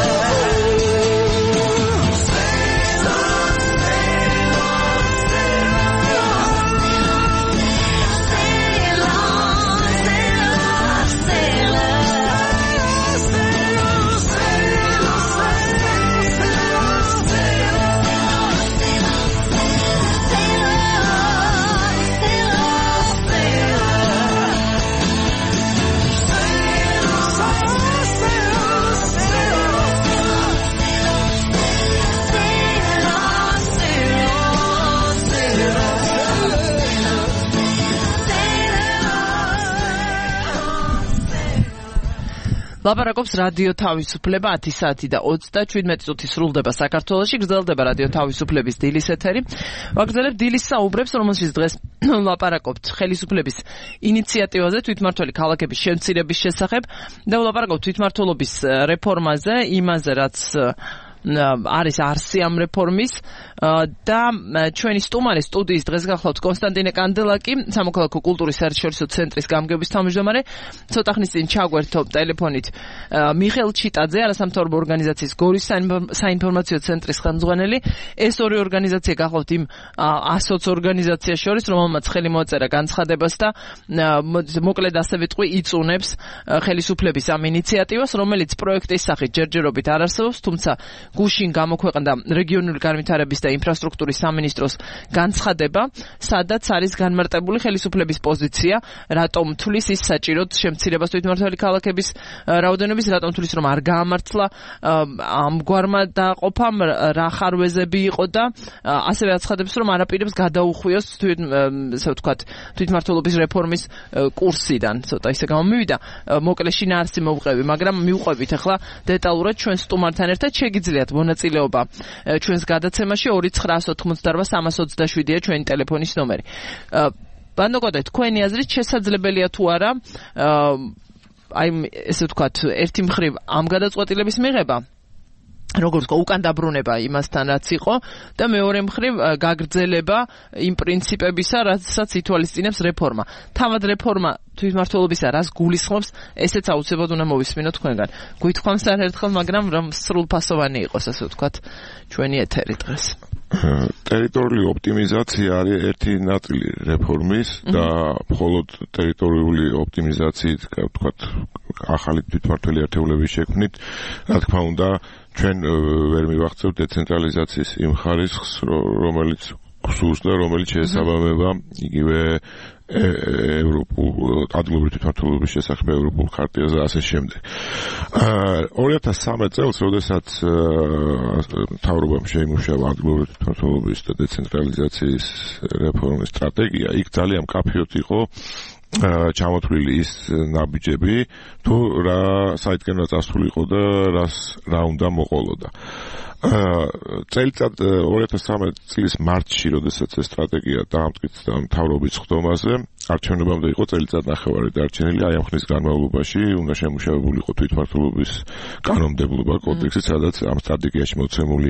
ლაპარაკობს რადიო თავისუფლება 10 საათი და 37 წუთი სრულდება საქართველოში. გრძელდება რადიო თავისუფლების დილის ეთერი. ვაგრძელებ დილის საუბრებს, რომელშიც დღეს ლაპარაკობთ ხელისუფლების ინიციატივაზე თვითმმართველი ქალაქების შემცირების შესახებ და ლაპარაკობთ თვითმმართველობის რეფორმაზე, იმაზე რაც არის არსი ამ რეფორმის და ჩვენი სტუმარი სტუდიის დღეს გახლავთ კონსტანტინე კანდელაკი, სამოქალაქო კულტურის საერთაშორისო ცენტრის გამგეობის თავმჯდომარე. ცოტა ხნის წინ ჩაგვერთო ტელეფონით მიხეილ ჩიტაძე, არასამთავრობო ორგანიზაციის გორის საინფორმაციო ცენტრის ხელმძღვანელი. ეს ორი ორგანიზაცია გახლავთ იმ 120 ორგანიზაციას შორის, რომელმაც ხელი მოაწერა განცხადებას და მოკლედ ასე ვიტყვი იწუნებს ხელისუფლების ამ ინიციატივას, რომელიც პროექტის სახით ჯერჯერობით არ არსებობს, თუმცა გუშინ გამოქვეყნდა რეგიონული განვითარების და ინფრასტრუქტურის სამინისტროს განცხადება, სადაც არის განმარტებული ხელისუფლების პოზიცია, რატომ თulis ის საჭიროდ შემცირებას თვითმმართველი ქალაქების რაოდენობის, რატომ თulis რომ არ გაამართლა ამგვარმა დაყოფამ, რა ხარვეზები იყო და ასევე აცხადებს, რომ არაპირებს გადაუხვიოს ესე ვთქვათ თვითმმართველობის რეფორმის კურსიდან. ცოტა ისე გამომივიდა, მოკლეში ნარსი მოვყევი, მაგრამ მივყვებით ახლა დეტალურად ჩვენ სტუმართან ერთად შეგიძლიათ მონაწილეობა ჩვენს გადაცემაში 2988327-ია ჩვენი ტელეფონის ნომერი. ბანდოკოდე, თქვენი აზრით შესაძლებელია თუ არა აი ესე ვთქვათ ერთი მხრივ ამ გადაწყვეტილების მიღება, როგორც უკან დაბრუნება იმასთან რაც იყო და მეორე მხრივ გაგრძელება იმ პრინციპებისა, რასაც ითვალისწინებს რეფორმა. თავად რეფორმა თვითმმართველობისა რას გულისხმობს, ესეც აუცილებლად უნდა მოვისმინოთ თქვენგან. გვითხოვს არაერთხელ, მაგრამ რომ სრულფასოვანი იყოს, ასე ვთქვათ, ჩვენი ეთერი დღეს. ტერიტორიული ოპტიმიზაცია არის ერთი ნაწილი რეფორმის და მხოლოდ ტერიტორიული ოპტიმიზაციით, ვთქვათ, ახალი თვითმმართველი ერთეულების შექმნით, რა თქმა უნდა, ჩვენ ვერ მივახცევთ დეცენტრალიზაციის იმ ხარისხს, რომელიც გსურს და რომელიც შეესაბამება იგივე ევროპულ ადგილობრივი თვითმმართველობის შესახებ ევროპულ ხარტიაზე ასე შემდეგ. 2013 წელს, როდესაც მთავრობამ შეიმუშავა ადგილობრივი თვითმმართველობის და დეცენტრალიზაციის რეფორმის სტრატეგია, იქ ძალიან მკაფიოდ იყო ჩამოთვლილი ის ნაბიჯები, თუ რა საიდანაც ასულიყო და რა უნდა მოყოლოდა. წელიწად 2013 წლის მარტში, როდესაც ეს სტრატეგია დაამტკიცა მთავრობის ხდომაზე, არჩევნებამდე იყო წელიწად ნახევარი დარჩენილი, აი ამ ხნის განმავლობაში უნდა შემუშავებულიყო თვითმმართველობის კანონმდებლობა კოდექსი, სადაც ამ სტრატეგიაში მოცემული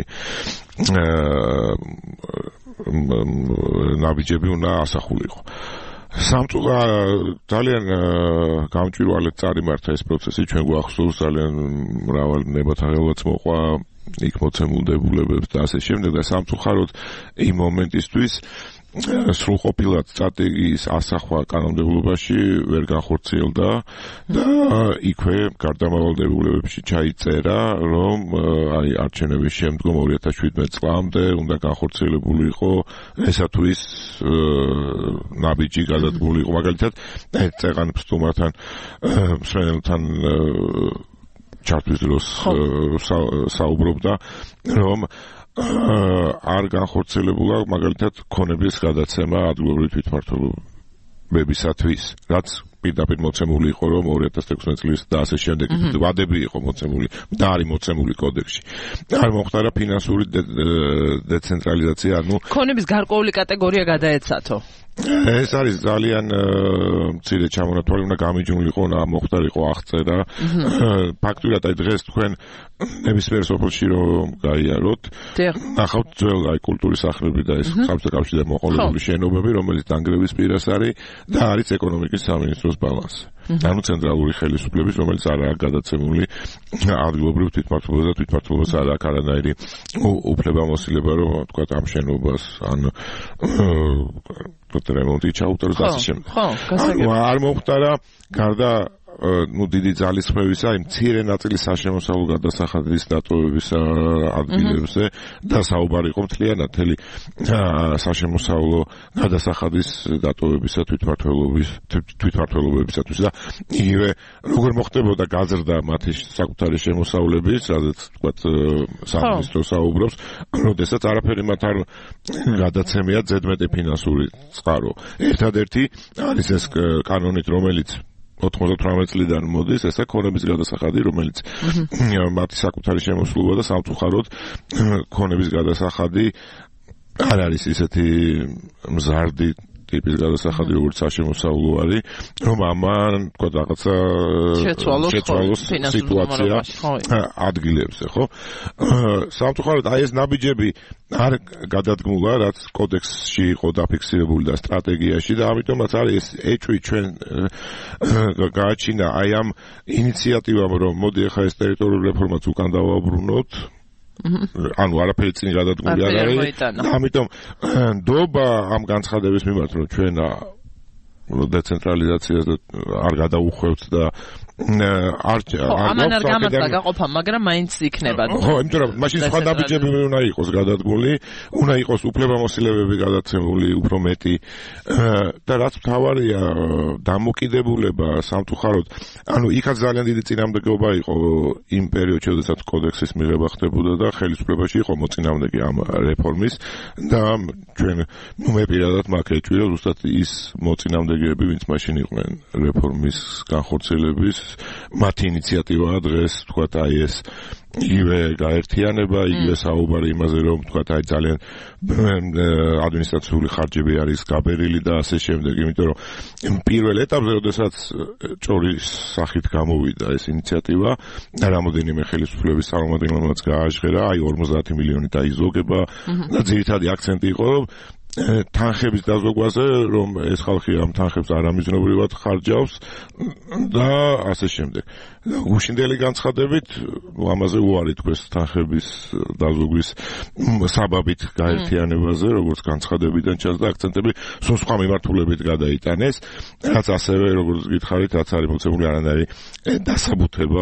ნაბიჯები უნდა ასახულიყო. სამწუხაროდ ძალიან გამჭვირვალედ წარიმართა ეს პროცესი, ჩვენ გვახსოვს ძალიან მრავალ ნებათაღელვაც მოყვა იქ მოცემულ დებულებებს და ასე შემდეგ და სამწუხაროდ იმ მომენტისთვის სრულყოფილად სტრატეგიის ასახვა კანონმდებლობაში ვერ განხორციელდა და იქვე გარდამავალ დებულებებში ჩაიწერა, რომ აი არჩევნების შემდგომ 2017 წლამდე უნდა განხორციელებულიყო ესა თუ ის ნაბიჯი გადადგმულიყო. მაგალითად, წეღან სტუმართან მსმენელთან ჩართვის დროს საუბრობდა, რომ არ განხორციელებულა მაგალითად ქონების გადაცემა ადგილობრივი თვითმმართველობებისათვის, რაც პირდაპირ მოცემული იყო რომ 2016 წლის და ასე შემდეგ ვადები იყო მოცემული და არის მოცემული კოდექსში. არ მოხდარა ფინანსური დეცენტრალიზაცია, ანუ ქონების გარკვეული კატეგორია გადაეცათო. ეს არის ძალიან მცირე ჩამონათვალი, უნდა გამიჯნულიყო, მოხდარიყო აღწერა. ფაქტურად აი დღეს თქვენ ნებისმიერ სოფელში რომ გაიაროთ, ნახავთ ძველ აი კულტურის სახლები და ეს საბჭოთა კავშირიდან მოყოლებული შენობები, რომელიც დანგრევის პირას არის და არის ეკონომიკის სამინისტროს ბალანსი. ანუ ცენტრალური ხელისუფლების, რომელიც არაა გადაცემული ადგილობრივ თვითმმართველობაზე და თვითმმართველობას არ აქვს არანაირი უფლებამოსილება, რომ თქვა ამ შენობას ან რემონტი ჩაუტაროს და ასე შემდეგ. არ მოხდარა გარდა დიდი ძალის ხმევისა, იმ მცირე ნაწილის საშემოსავლო გადასახადის დატოვების ადგილებზე და საუბარი იყო მთლიანად მთელი საშემოსავლო გადასახადის დატოვებისა თვითმმართველობებისათვის და იგივე როგორ მოხდებოდა გაზრდა მათი საკუთარი შემოსავლების, სადაც თქვათ სამინისტრო საუბრობს, როდესაც არაფერი მათ არ გადაცემია ზედმეტი ფინანსური წყარო. ერთადერთი არის ეს კანონით, რომელიც 98 წლიდან მოდის, ესა ქონების გადასახადი, რომელიც მათი საკუთარი შემოსვლობა და სამწუხაროდ ქონების გადასახადი არ არის ისეთი მზარდი ტიპის გადასახადი, როგორც საშემოსავლო არის, რომ ამან თქვა რაღაცა შეცვალოს სიტუაცია ადგილებზე, ხო? სამწუხაროდ აი ეს ნაბიჯები არ გადადგმულა, რაც კოდექსში იყო დაფიქსირებული და სტრატეგიაში და ამიტომაც არის ეს ეჭვი ჩვენ გააჩინა აი ამ ინიციატივამ, რომ მოდი ახლა ეს ტერიტორიული რეფორმაც უკან დავაბრუნოთ. ანუ არაფერი წინ გადადგმული არ არის. ამიტომ ნდობა ამ განცხადების მიმართ, რომ ჩვენ დეცენტრალიზაციას არ გადაუხვევთ და ამან არ გამართა გაყოფა, მაგრამ მაინც იქნება. ხო, იმიტომ რომ მაშინ სხვა ნაბიჯები უნდა იყოს გადადგმული, უნდა იყოს უფლებამოსილებები გადაცემული უფრო მეტი და რაც მთავარია დამოკიდებულება სამწუხაროდ, ანუ იქაც ძალიან დიდი წინამდებობა იყო იმ პერიოდში, როდესაც კოდექსის მიღება ხდებოდა და ხელისუფლებაში იყო მოწინააღმდეგე ამ რეფორმის და ჩვენ მე პირადად მაქვს ეჭვი, რომ ზუსტად ის მოწინააღმდეგეები, ვინც მაშინ იყვნენ რეფორმის განხორციელების მათი ინიციატივაა დღეს თქვათ აი ეს იგივე გაერთიანება, იგივე საუბარი იმაზე, რომ თქვათ აი ძალიან ადმინისტრაციული ხარჯები არის გაბერილი და ასე შემდეგ, იმიტომ რომ პირველ ეტაპზე, როდესაც ჭორის სახით გამოვიდა ეს ინიციატივა, რამოდენიმე ხელისუფლების წარმომადგენლებმაც გააჟღერა, აი 50 მილიონი დაიზოგება და ძირითადი აქცენტი იყო, რომ თანხების დაზოგვაზე, რომ ეს ხალხი ამ თანხებს არამიზნობრივად ხარჯავს და ასე შემდეგ. გუშინდელი განცხადებით, ამაზე უარი თქვეს თანხების დაზოგვის საბაბით გაერთიანებაზე, როგორც განცხადებიდან ჩანს და აქცენტები სხვა მიმართულებით გადაიტანეს, რაც ასევე, როგორც გითხარით, რაც არის მოცემული არანაირი დასაბუთება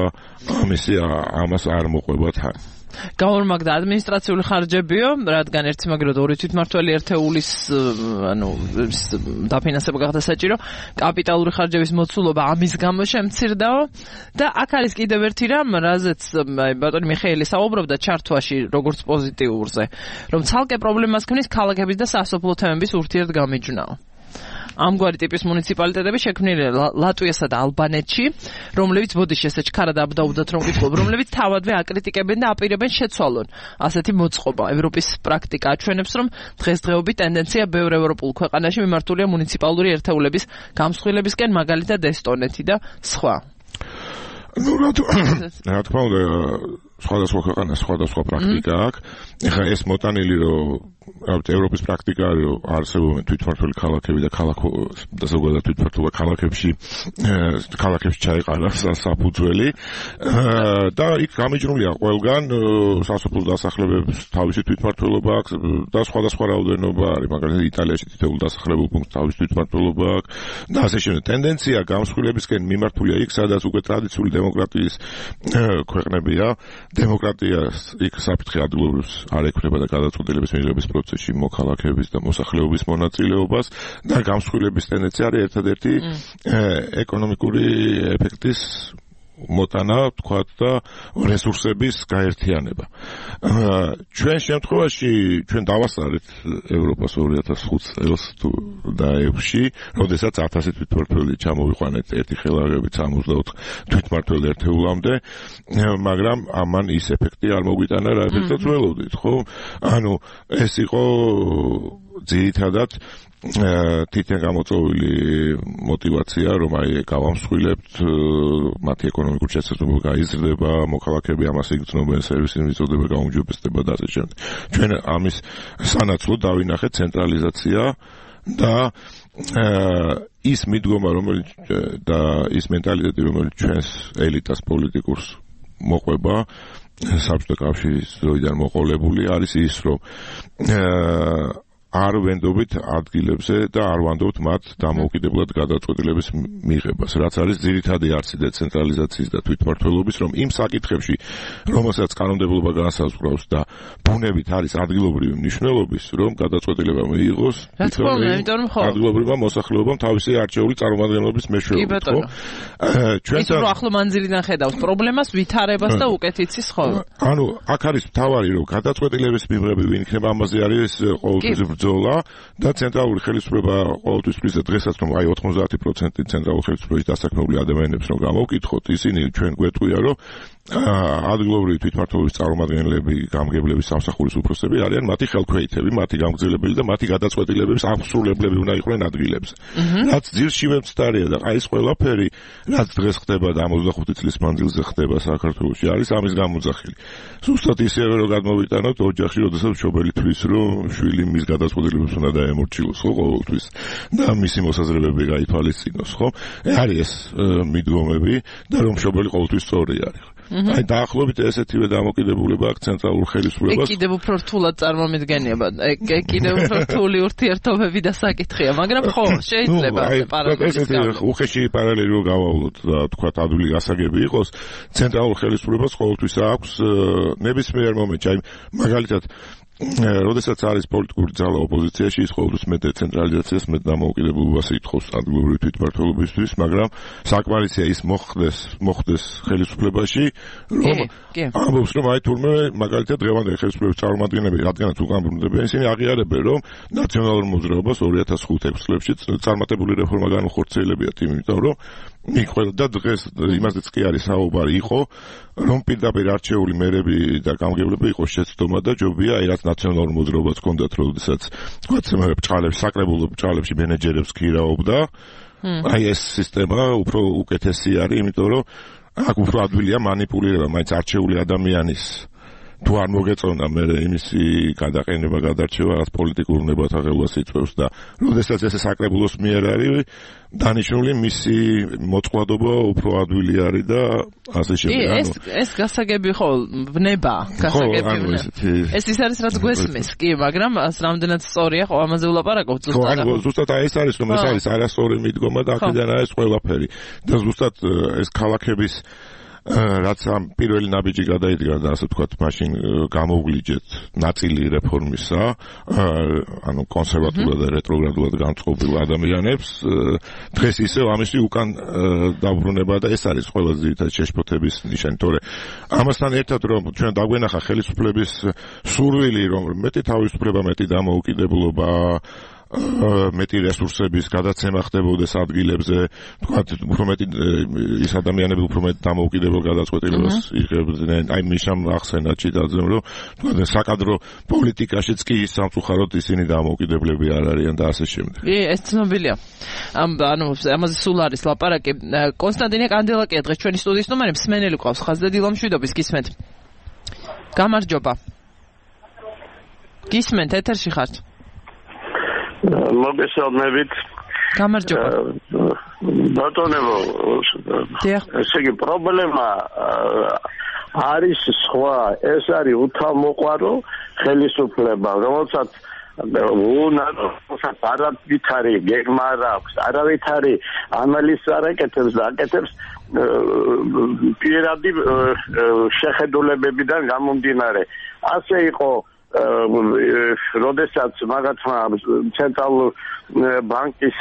ამას არ მოყვება თან. გაორმაგდა ადმინისტრაციული ხარჯებიო, რადგან ერთი მაგრად ორი თვითმმართველი ერთეულის ანუ დაფინანსება გახდა საჭირო, კაპიტალური ხარჯების მოცულობა ამის გამო შემცირდაო და აქ არის კიდევ ერთი რამ, რაზეც ბატონი მიხეილი საუბრობდა ჩართვაში, როგორც პოზიტიურზე, რომ ცალკე პრობლემას ქმნის ქალაქების და სასოფლო თემების ურთიერთგამიჯვნა. ამგვარი ტიპის მუნიციპალიტეტები შექმნილია ლატვიასა და ალბანეთში, რომლებიც ბოდიში ესე ჩქარად აბდაუდათ რომ გითხობ, რომლებიც თავადვე აკრიტიკებენ და აპირებენ შეცვალონ ასეთი მოწყობა. ევროპის პრაქტიკა აჩვენებს, რომ დღესდღეობით ტენდენცია ბევრ ევროპულ ქვეყანაში მიმართულია მუნიციპალური ერთეულების გამსხვილებისკენ, მაგალითად ესტონეთი და სხვა. ну რა თქმა უნდა სხვადასხვა ქვეყანას სხვადასხვა პრაქტიკა აქვს. ეხლა ეს მოტანილი რომ ევროპის პრაქტიკა არის რომ არსებობენ თვითმმართველი ქალაქები და და ზოგადად თვითმმართველობა ქალაქებში ჩაეყარა საფუძველი და იქ გამიჯნულია ყველგან სასოფლო დასახლებების თავისი თვითმმართველობა აქვს და სხვადასხვა რაოდენობა არის, მაგალითად იტალიაში თითოეულ დასახლებულ პუნქტს თავისი თვითმმართველობა აქვს და ასე შემდეგ. ტენდენცია გამსხვილებისკენ მიმართულია იქ, სადაც უკვე ტრადიციული დემოკრატიის ქვეყნებია. დემოკრატიას იქ საფრთხე ადგილობრივს არ ექნება და გადაწყვეტილების მიღების პროცესში მოქალაქეების და მოსახლეობის მონაწილეობას და გამსხვილების ტენდენცია არის ერთადერთი ეკონომიკური ეფექტის მოტანა თქვათ და რესურსების გაერთიანება. ჩვენ შემთხვევაში ჩვენ დავასწარეთ ევროპას 2005 წელს და 6-ში, როდესაც 1000 თვითმმართველი ჩამოვიყვანეთ ერთი ხელარებით 64 თვითმმართველ ერთეულამდე, მაგრამ ამან ის ეფექტი არ მოგვიტანა, რა ეფექტს ველოდით, ხო? ანუ ეს იყო ძირითადად თითქოს გამოწვეული мотиваცია, რომ აი გავამსხვილებთ, მათი ეკონომიკური შესაძლებლობა გაიზრდება, მოქალაქეები ამას იგრძნობენ, სერვისი მიწოდება, გაუმჯობესდება და ასე შემდეგ. ჩვენ ამის სანაცვლოდ დავინახეთ ცენტრალიზაცია და ის მიდგომა, რომელიც და ის მენტალიტეტი, რომელიც ჩვენს ელიტას პოლიტიკურს მოყვება, საბჭოთა კავშირის დროიდან მოყოლებული არის ის, რომ არ ვენდობთ ადგილებზე და არ ვანდობთ მათ დამოუკიდებლად გადაწყვეტილების მიღებას, რაც არის ძირითადი არცი დეცენტრალიზაციის და თვითმმართველობის, რომ იმ საკითხებში, რომელსაც კანონმდებლობა განსაზღვრავს და ბუნებით არის ადგილობრივი მნიშვნელობის, რომ გადაწყვეტილება მიიღოს ადგილობრივმა მოსახლეობამ თავისი არჩეული წარმომადგენლობის მეშვეობით, ხო? ის რომ ახლო მანძილიდან ხედავს პრობლემას, ვითარებას და უკეთ იცის ხოლმე. ანუ აქ არის მთავარი, რომ გადაწყვეტილების მიღები ვინ იქნება, ამაზე არის ყოველთვის ბრძოლა და ცენტრალური ხელისუფლება ყოველთვის ფრის და დღესაც რომ აი 90% ცენტრალური ხელისუფლების დასაქმებული ადამიანებს რომ გამოვკითხოთ, ისინი ჩვენ გვეტყვია, რომ ადგილობრივი თვითმმართველობის წარმომადგენლები, გამგებლების სამსახურის უფროსები არიან მათი ხელქვეითები, მათი გამგზელებელი და მათი გადაწყვეტილებების აღსრულებლები უნდა იყვნენ ადგილებზე. რაც ძირში მემცდარია და აი ეს ყველაფერი, რაც დღეს ხდება და 25 წლის მანძილზე ხდება საქართველოში, არის ამის გამოძახილი. ზუსტად ისევე რომ გადმოვიტანოთ ოჯახში, როდესაც მშობელი თვლის, რომ შვილი მის გადაწყვეტილებებს უნდა დაემორჩილოს, ხო, ყოველთვის და მისი მოსაზრებები გაითვალისწინოს, ხო? არის ეს მიდგომები და რომ მშობელი ყოველთვის სწორი არის. აი დაახლოებით ესეთივე დამოკიდებულება აქვს ცენტრალურ ხელისუფლებას. კიდევ უფრო რთულად წარმომედგენიება. კიდევ უფრო რთული ურთიერთობები და საკითხია, მაგრამ ხო, შეიძლება ესეთი უხეში პარალელი რო გავავლოთ და თქვა ადვილი გასაგები იყოს, ცენტრალურ ხელისუფლებას ყოველთვის აქვს ნებისმიერ მომენტში, აი მაგალითად როდესაც არის პოლიტიკური ძალა ოპოზიციაში, ის ყოველთვის მეტ დეცენტრალიზაციას, მეტ დამოუკიდებლობას ითხოვს ადგილობრივი თვითმმართველობისთვის, მაგრამ საკმარისია ის მოხდეს ხელისუფლებაში, რომ ამბობს, რომ აი თურმე მაგალითად დღევანდელი ხელისუფლების წარმომადგენლები, რადგანაც უკან ბრუნდებიან, ისინი აღიარებენ, რომ ნაციონალურ მოძრაობას 2005-6 წლებში წარმატებული რეფორმა განუხორციელებიათ, იმიტომ რომ მიყოლ და დღეს იმაზეც კი არის საუბარი იყო, რომ პირდაპირ არჩეული მერები და გამგებლები იყოს შეცდომა და ჯობია აი რაც ნაციონალურ მოძრაობას ჰქონდათ, როდესაც თქვა ბჭყალებს, საკრებულო ბჭყალებში მენეჯერებს ქირაობდა, აი ეს სისტემა უფრო უკეთესი არის, იმიტომ რომ აქ უფრო ადვილია манипуლირება, მაინც არჩეული ადამიანის თუ არ მოგეწონა მე იმისი გადაყენება გადარჩევა რაც პოლიტიკურ ნებათა ხელობას იწვევს და როდესაც ეს საკრებულოს მიერ არის დანიშნული მისი მოწყვლადობა უფრო ადვილი არის და ასე შემდეგ. ეს გასაგები ხო ვნება, გასაგები. ეს ის არის რაც გვესმის, კი, მაგრამ რამდენად სწორია, ხო ამაზე ვლაპარაკობ ზუსტად. ხო, ზუსტად ეს არის რომ ეს არის არასწორი მიდგომა და აქედან არის ყველაფერი. და ზუსტად ეს ქალაქების რაც ამ პირველი ნაბიჯი გადაიდგა და ასე ვთქვათ, მაშინ გამოუგლიჯეთ ნაწილი რეფორმისა, ანუ კონსერვატულად და რეტროგრადულად განწყობილ ადამიანებს, დღეს ისევ ამისი უკან დაბრუნება და ეს არის ყველაზე ძირითადი შეშფოთების ნიშანი, თორე ამასთან ერთად რომ ჩვენ დაგვენახა ხელისუფლების სურვილი, რომ მეტი თავისუფლება, მეტი დამოუკიდებლობა მეტი რესურსების გადაცემა ხდებოდეს ადგილებზე, თქვათ, უფრო მეტი ის ადამიანები უფრო მეტი დამოუკიდებელ გადაწყვეტილებას იღებდნენ. აი მიშამ ახსენა ჩიტაძემ, რომ თქვათ, საკადრო პოლიტიკაშიც კი სამწუხაროდ ისინი დამოუკიდებლები არ არიან და ასე შემდეგ. ეს ცნობილია. ანუ ამაზე სულ არის ლაპარაკი. კონსტანტინე კანდელაკია დღეს ჩვენი სტუდიის ნომერი, მსმენელი ყავს ხაზზე დილომშვიდობის, გისმენთ. გამარჯობა. გისმენთ, ეთერში ხართ. მოგესალმებით. გამარჯობა. ბატონებო, ესე იგი პრობლემა არის სხვა, ეს არის უთამოყვარო ხელისუფლება, რომელსაც არავითარი გეგმა არ აქვს, არავითარი ანალიზს არ აკეთებს და აკეთებს პირადი შეხედულებებიდან გამომდინარე. ასე იყო როდესაც მაგათმა ცენტრალურ ბანკის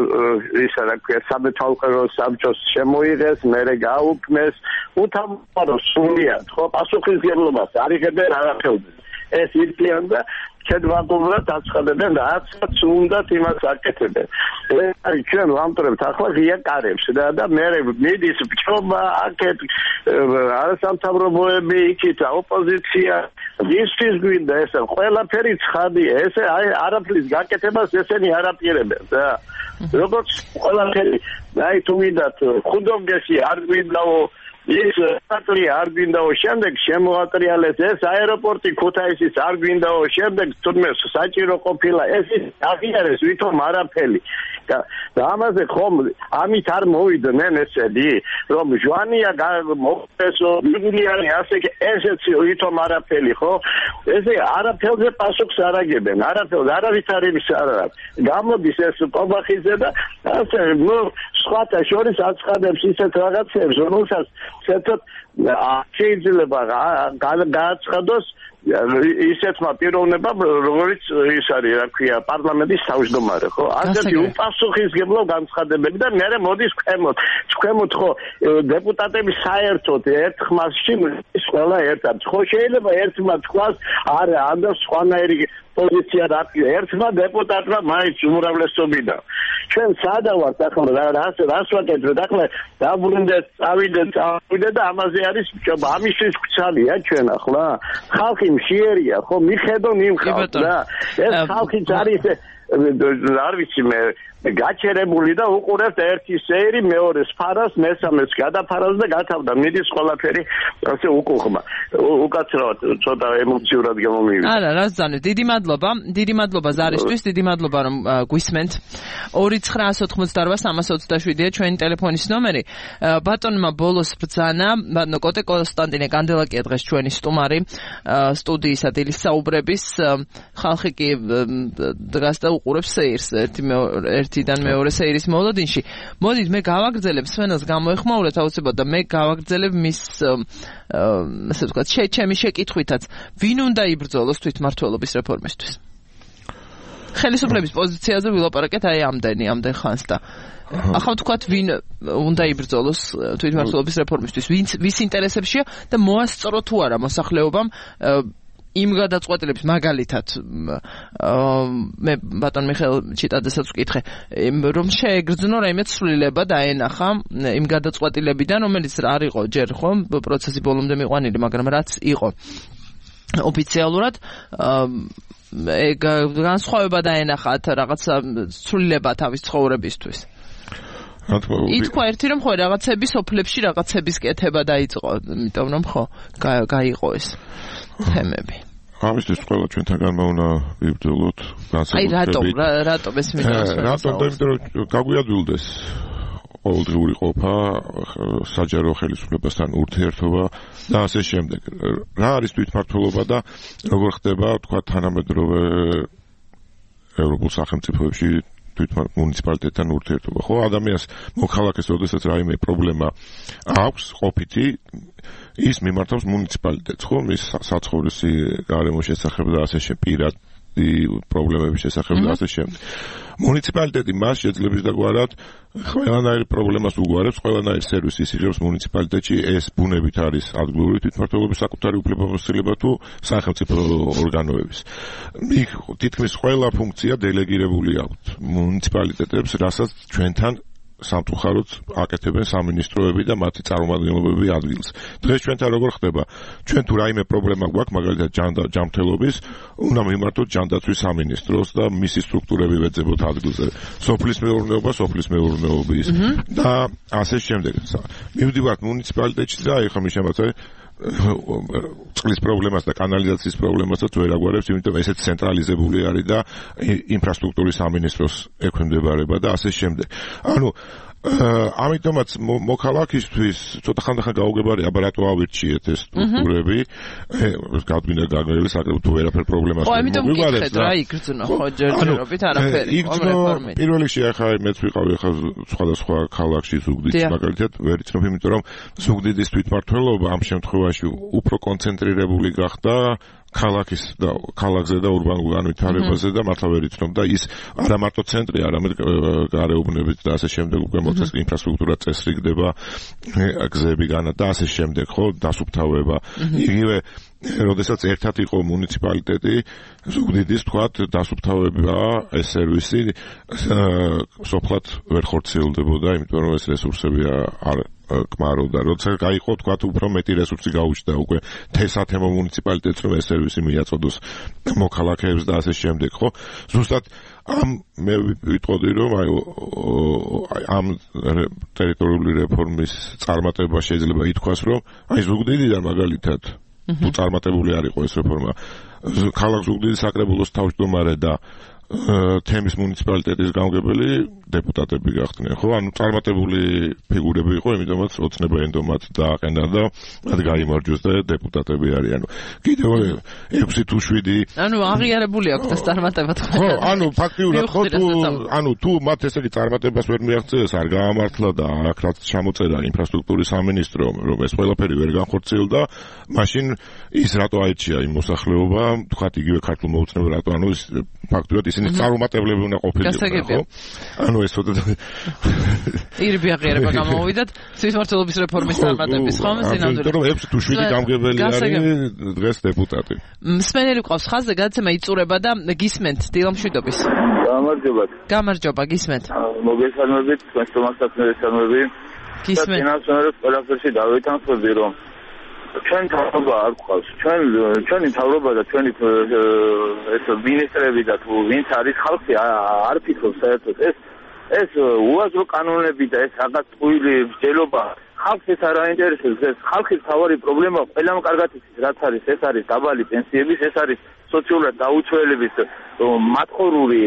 ისა რა ქვია სამეთვალყერო საბჭოს შემოიღეს, მერე გაუქმეს, უთამაშოს სულიად, ხო, პასუხისმგებლობას არ იღებენ არაფერზე. ეს ირწიან და შედვაგობრად აცხადებენ რასაც უნდათ იმას აკეთებენ. ეს ჩვენ ვამტვრებთ ახლა ღია კარებს და მერე მიდის ფჭობა აქეთ არასამთავრობოები იქით ოპოზიცია ისის გვინდა ესე ყველაფერი ცხადია ესე არაფრის გაკეთებას ესენი არაპირებენ და როგორც ყველაფერი აი თუ ვიდათ ხუდობგესი არ გვინდაო ის სატლი არ გვინდაო შემდეგ შემოატრიალეს ეს აეროპორტი ქუთაისის არ გვინდაო შემდეგ თურმე საჭირო ყოფილა ეს აღიარეს ვითომ არაფერი და ამაზე ხომ ამით არ მოვიდნენ ესეთი რომ ჟვანია მოხდესო მიგლიანი ასე ესეც ვითომ არაფერი ხო ესე არაფერზე პასუხს არ აგებენ არაფერს არავითარის არ არის გამოდის ეს ყობახიძე და ასე ნუ სხვათა შორის აცხადებს ისეთ რაღაცებს რომელსაც ცეთოთ შეიძლება გააცხადოს ისეთმა პიროვნებამ როგორც ის არის რა ქვია პარლამენტის თავმჯდომარე ხო ასეთი უპასუხისმგებლო განცხადებები და მე მოდის ქვემოთ ხო დეპუტატები საერთოდ ერთ ხმასში ის ყველა ერთად ხო შეიძლება ერთმა თქვას არა ამდა სხვანაირი პოზიცია რაკია ერთმა დეპუტატმა მაინც უმრავლესობიდა ჩვენ სადა ვართ ახლა რას ვაკეთებთ ახლა დაბრუნდეთ წავიდეთ და ამაზე არის ამისთვის გვცალია ჩვენ ახლა ხალხი მშიერია ხო მიხედონ იმ ხალხს და ეს ხალხი არის არ ვიცი მე გაჩერებული და უყურებთ ერთი სეირი მეორეს ფარას მესამეს გადაფარავს და გათავდა მიდის ყველაფერი ასე უკუღმა უკაცრავად ცოტა ემოციურად გამომივიდა არა რა ზანე დიდი მადლობა ზარისთვის დიდი მადლობა რომ გვისმენთ 2988327-ია ჩვენი ტელეფონის ნომერი ბატონმა ბოლოს ბრძანა ბატონო კოტე კონსტანტინე კანდელაკია დღეს ჩვენი სტუმარი სტუდიისა დილის საუბრების ხალხი კი დღეს და უყურებს სეირს ერთიდან მეორე სეირის მოლოდინში. მოდით მე გავაგრძელებ სვენელს გამოეხმაურეთ აუცილებლად და მე გავაგრძელებ მის ასე ვთქვათ ჩემი შეკითხვითაც ვინ უნდა იბრძოლოს თვითმმართველობის რეფორმისთვის. ხელისუფლების პოზიციაზე ვილაპარაკეთ აი ამდენ ხანს და ახლა ვთქვათ ვინ უნდა იბრძოლოს თვითმმართველობის რეფორმისთვის ვის ინტერესებშია და მოასწრო თუ არა მოსახლეობამ იმ გადაწყვეტილებს მაგალითად მე ბატონ მიხეილ ჩიტაძესაც ვკითხე რომ შეეგრძნო რაიმე ცვლილება დაენახა იმ გადაწყვეტილებიდან რომელიც არ იყო ჯერ ხო პროცესი ბოლომდე მიყვანილი მაგრამ რაც იყო ოფიციალურად განსხვავება დაენახათ რაღაცა ცვლილება თავის ცხოვრებისთვის ითქვა ერთი რომ ხო რაღაცების ოფლებში რაღაცების კეთება დაიწყო იმიტომ რომ ხო გაიყო ეს თემები ამისთვის ყველა ჩვენთანგანმა უნდა ვიბრძოლოთ განსაკუთრებით რატომ ეს მინდა რატომ იმიტომ რომ გაგვიადვილდეს ყოველდღიური ყოფა საჯარო ხელისუფლებასთან ურთიერთობა და ასე შემდეგ რა არის თვითმმართველობა და როგორ ხდება თქვა თანამედროვე ევროპულ სახელმწიფოებში მუნიციპალიტეტთან ურთიერთობა ხო ადამიანს მოქალაქეს როდესაც რაიმე პრობლემა აქვს ყოფითი ის მიმართავს მუნიციპალიტეტს ხო მის საცხოვრისი გარემოს შესახებ და ასე პირადი პრობლემების შესახებ და ასე შემდეგ მუნიციპალიტეტი მას შეძლებს დაგვარად ყველანაირ პრობლემას უგვარებს ყველანაირ სერვისის იღებს მუნიციპალიტეტში ეს ბუნებით არის ადგილობრივი თვითმმართველობის საკუთარი უფლებამოსილება თუ სახელმწიფო ორგანოების იქ თითქმის ყველა ფუნქცია დელეგირებული აქვს მუნიციპალიტეტებს რასაც ჩვენთან სამწუხაროდ აკეთებენ სამინისტროები და მათი წარმომადგენლობები ადგილს. დღეს ჩვენთან როგორ ხდება? ჩვენ თუ რაიმე პრობლემა გვაქვს, მაგალითად ჯანმრთელობის, უნდა მიმართოთ ჯანდაცვის სამინისტროს და მისი სტრუქტურები ვეძებოთ ადგილზე. სოფლის მეურნეობა, სოფლის მეურნეობის და ასე შემდეგ. მივდივართ მუნიციპალიტეტში და ეხლა მიშამაც წყლის პრობლემას და კანალიზაციის პრობლემასაც ვერ აგვარებს, იმიტომ ესეც ცენტრალიზებული არის და ინფრასტრუქტურის სამინისტროს ექვემდებარება და ასე შემდეგ. ანუ ამიტომაც მოქალაქისთვის ცოტა ხანდახან გაუგებარი აბა რატო ავირჩიეთ ეს სტრუქტურები გადმინდა გაგერილი საკრებულო თუ ვერაფერ პრობლემას ხო ამიტომ გითხეთ რა იგრძნო ხო ჯერჯერობით არაფერი იგრძნო პირველ რიგში ახლა მეც ვიყავი ახლა სხვადასხვა ქალაქში ზუგდიდში მაგალითად ვერ იცნობ იმიტომ რომ ზუგდიდის თვითმმართველობა ამ შემთხვევაში უფრო კონცენტრირებული გახდა ქალაქზე და ურბანულ განვითარებაზე და მართლა ვერ იცნობ და ის არა მარტო ცენტრი, არამედ გარეუბნებით და ასე შემდეგ უკვე მოწეს ინფრასტრუქტურა წესრიგდება, გზები განა და ასე შემდეგ, ხო, დასუფთავება. იგივე როდესაც ერთად იყო მუნიციპალიტეტი, ზუგდიდის თქვათ დასუფთავება, ეს სერვისი სოფლად ვერ ხორციელდებოდა, იმიტომ რომ ეს რესურსები არ კმარობდა. როცა გაიყო თქვათ უფრო მეტი რესურსი გაუჩნდა უკვე თესათემო მუნიციპალიტეტს რომ ეს სერვისი მიაწოდოს მოქალაქეებს და ასე შემდეგ, ხო? ზუსტად მე ვიტყოდი რომ ამ ტერიტორიული რეფორმის წარმატება შეიძლება ითქვას რომ ზუგდიდიდან მაგალითად თუ წარმატებული არ იყო ეს რეფორმა ქალაქ ზუგდიდის საკრებულოს თავმჯდომარე და თემის მუნიციპალიტეტის გამგებელი დეპუტატები გახდნენ, ხო? ანუ წარმატებული ფიგურები იყო, იმიტომაც ოცნება ენდომაც დააყენა და მათ გაიმარჯვეს და დეპუტატები არიან. კიდევ 6 თუ 7 ანუ აღიარებული აქვს ეს წარმატება თქვა. ხო, ანუ ფაქტიურად ხო თუ მათ ესეთი წარმატებას ვერ მიაღწიეს, არ გაამართლა და აქ რაც ჩამოწერა ინფრასტრუქტურის სამინისტრო, რომ ეს ყველაფერი ვერ განხორციელდა, მაშინ ის რატო აიჩია იმ მოსახლეობა, თქვათ იგივე ქართულ მოუწნევლად რატო ანუ ის ფაქტიურად ისინი წარუმატებლები უნდა ყოფილიყო, ხო? ანუ ეს ოდესმე ირბი აღიარება გამოვიდათ თვითმმართველობის რეფორმის წარმატების, ხო? სინამდვილე. რომ 6 თუ 7 გამგებელი არის დღეს დეპუტატი. მსმენელი ყავს ხაზზე, გადაცემა იწურება და გისმენთ დილამშვიდობის. გამარჯობა, გისმენთ. მოგესალმებით, თქვენთვისაც მოგესალმები. გისმენთ. ფინანსურებს ყველაფერში დავითანხმები, რომ ჩვენ თავობა არ გვყავს. ჩვენი თავობა და ჩვენი ეს მინისტრები და თუ ვინც არის ხალხი არ ფიქრობს საერთოდ ეს უაზრო კანონები და ეს რაღაც ტყუილი მსჯელობა ხალხს ეს არ აინტერესებს. ეს ხალხის თავარი პრობლემა ყველამ კარგად იცის რაც არის. ეს არის დაბალი პენსიების, ეს არის სოციალურად დაუცველების მათხოვრული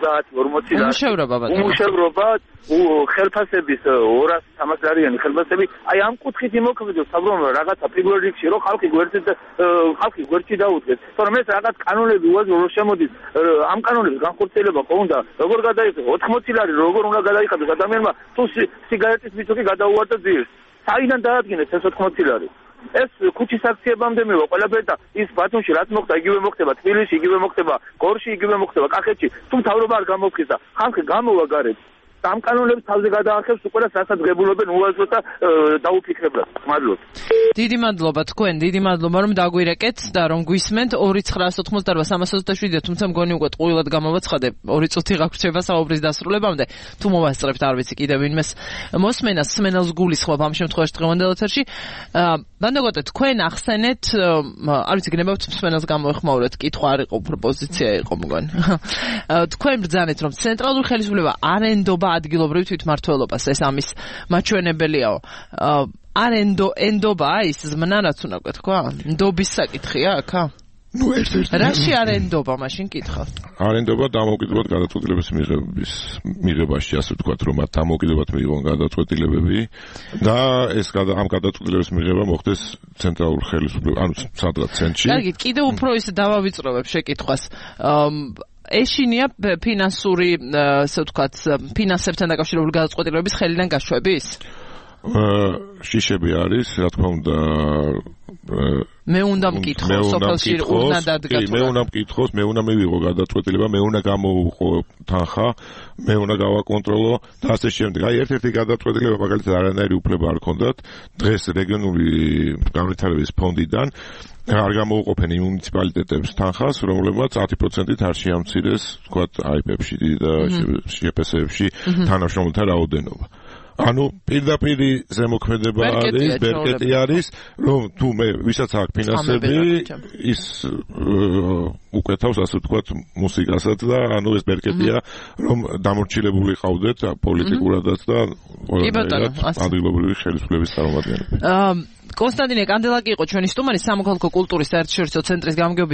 30-40 უმუშევრობა ხელფასების 200-300 ლარიანი ხელფასები აი ამ კუთხით იმოქმედებს საბრალო რაღაცა პირველ რიგში რომ ხალხი გვერდში დაუდგეს. თორემ ეს რაღაც კანონები უაზრო რო შემოდის ამ კანონების განხორციელება ხო უნდა როგორ გადაიხადოს 80 ლარი როგორ უნდა გადაიხადოს ადამიანმა თუ სიგარეტის მიცოქი გადაუვარდა ძილს. საიდან დაადგინეს ეს 80 ლარი? ეს ქუჩის აქციებამდე მივა ყველაფერი და ის ბათუმში რაც მოხდა იგივე მოხდება, თბილისში იგივე მოხდება, გორში იგივე მოხდება, კახეთში. თუ მთავრობა არ გამოვხიზ და ხალხი გამოვა გარეთ ამ კანონებს თავზე გადაახევს უყურას რასაც ღებულობენ უაზრო და დაუფიქრებლად. მადლობა. დიდი მადლობა თქვენ, დიდი მადლობა რომ დაგვირეკეთ და რომ გვისმენთ 2988-327, თუმცა მგონი უკვე ტყუილად გამოვაცხადე 2 წუთი გაგვრჩება საუბრის დასრულებამდე. თუ მოვასწრებთ არ ვიცი კიდევ ვინმეს მოსმენას, სმენელს გულისხმობ ამ შემთხვევაში დღევანდელ ეთერში. ბანდაგოტე თქვენ ახსენეთ, არ ვიცი გნებავთ სმენელს გამოეხმაურეთ, კითხვა არ იყო, პროპოზიცია იყო მგონი. თქვენ ბრძანეთ რომ ცენტრალური ხელისუფლება არ ენდობა ადგილობრივ თვითმმართველობას, ეს ამის მაჩვენებელიაო. არ ენდობა ის ზმნა რაც უნდა გეთქვა? ნდობის საკითხია აქა? ნუ ერთ-ერთი რაში არ ენდობა მაშინ კითხავთ? არ ენდობა დამოუკიდებლად გადაწყვეტილების მიღებაში, ასე ვთქვათ, რომ მათ დამოუკიდებლად მიიღონ გადაწყვეტილებები და ეს ამ გადაწყვეტილების მიღება მოხდეს ცენტრალურ ხელისუფლებას, ანუ სადღაც ცენტრში. კარგი, კიდევ უფრო ის დავავიწროვებ შეკითხვას. ეშინია ფინანსური, ასე ვთქვათ, ფინანსებთან დაკავშირებული გადაწყვეტილებების ხელიდან გაშვების? შიშები არის, რა თქმა უნდა. მე უნდა მკითხო, სოფელში უნდა დადგა. მე უნდა მკითხოს, მე უნდა მივიღო გადაწყვეტილება, მე უნდა გამოვუყო თანხა, მე უნდა გავაკონტროლო და ასე შემდეგ. აი ერთ-ერთი გადაწყვეტილება მაგალითად არანაირი უფლება არ ჰქონდათ დღეს რეგიონული განვითარების ფონდიდან არ გამოუყოფენ იმ მუნიციპალიტეტებს თანხას, რომლებმაც 10%-ით არ შეამცირეს, თქვათ, აიპებში და შეპესებში თანამშრომელთა რაოდენობა. ანუ პირდაპირი ზემოქმედება არის, ბერკეტი არის, რომ თუ მე ვისაც აქვს ფინანსები, ის უკეთავს, ასე ვთქვათ, მუსიკასაც და ანუ ეს ბერკეტია, რომ დამორჩილებული ყავდეთ პოლიტიკურადაც და ყველანაირად ადგილობრივი ხელისუფლების წარმომადგენლები. კონსტანტინე კანდელაკი იყო ჩვენი სტუმარი, სამოქალაქო კულტურის საერთაშორისო ცენტრის გამგეობის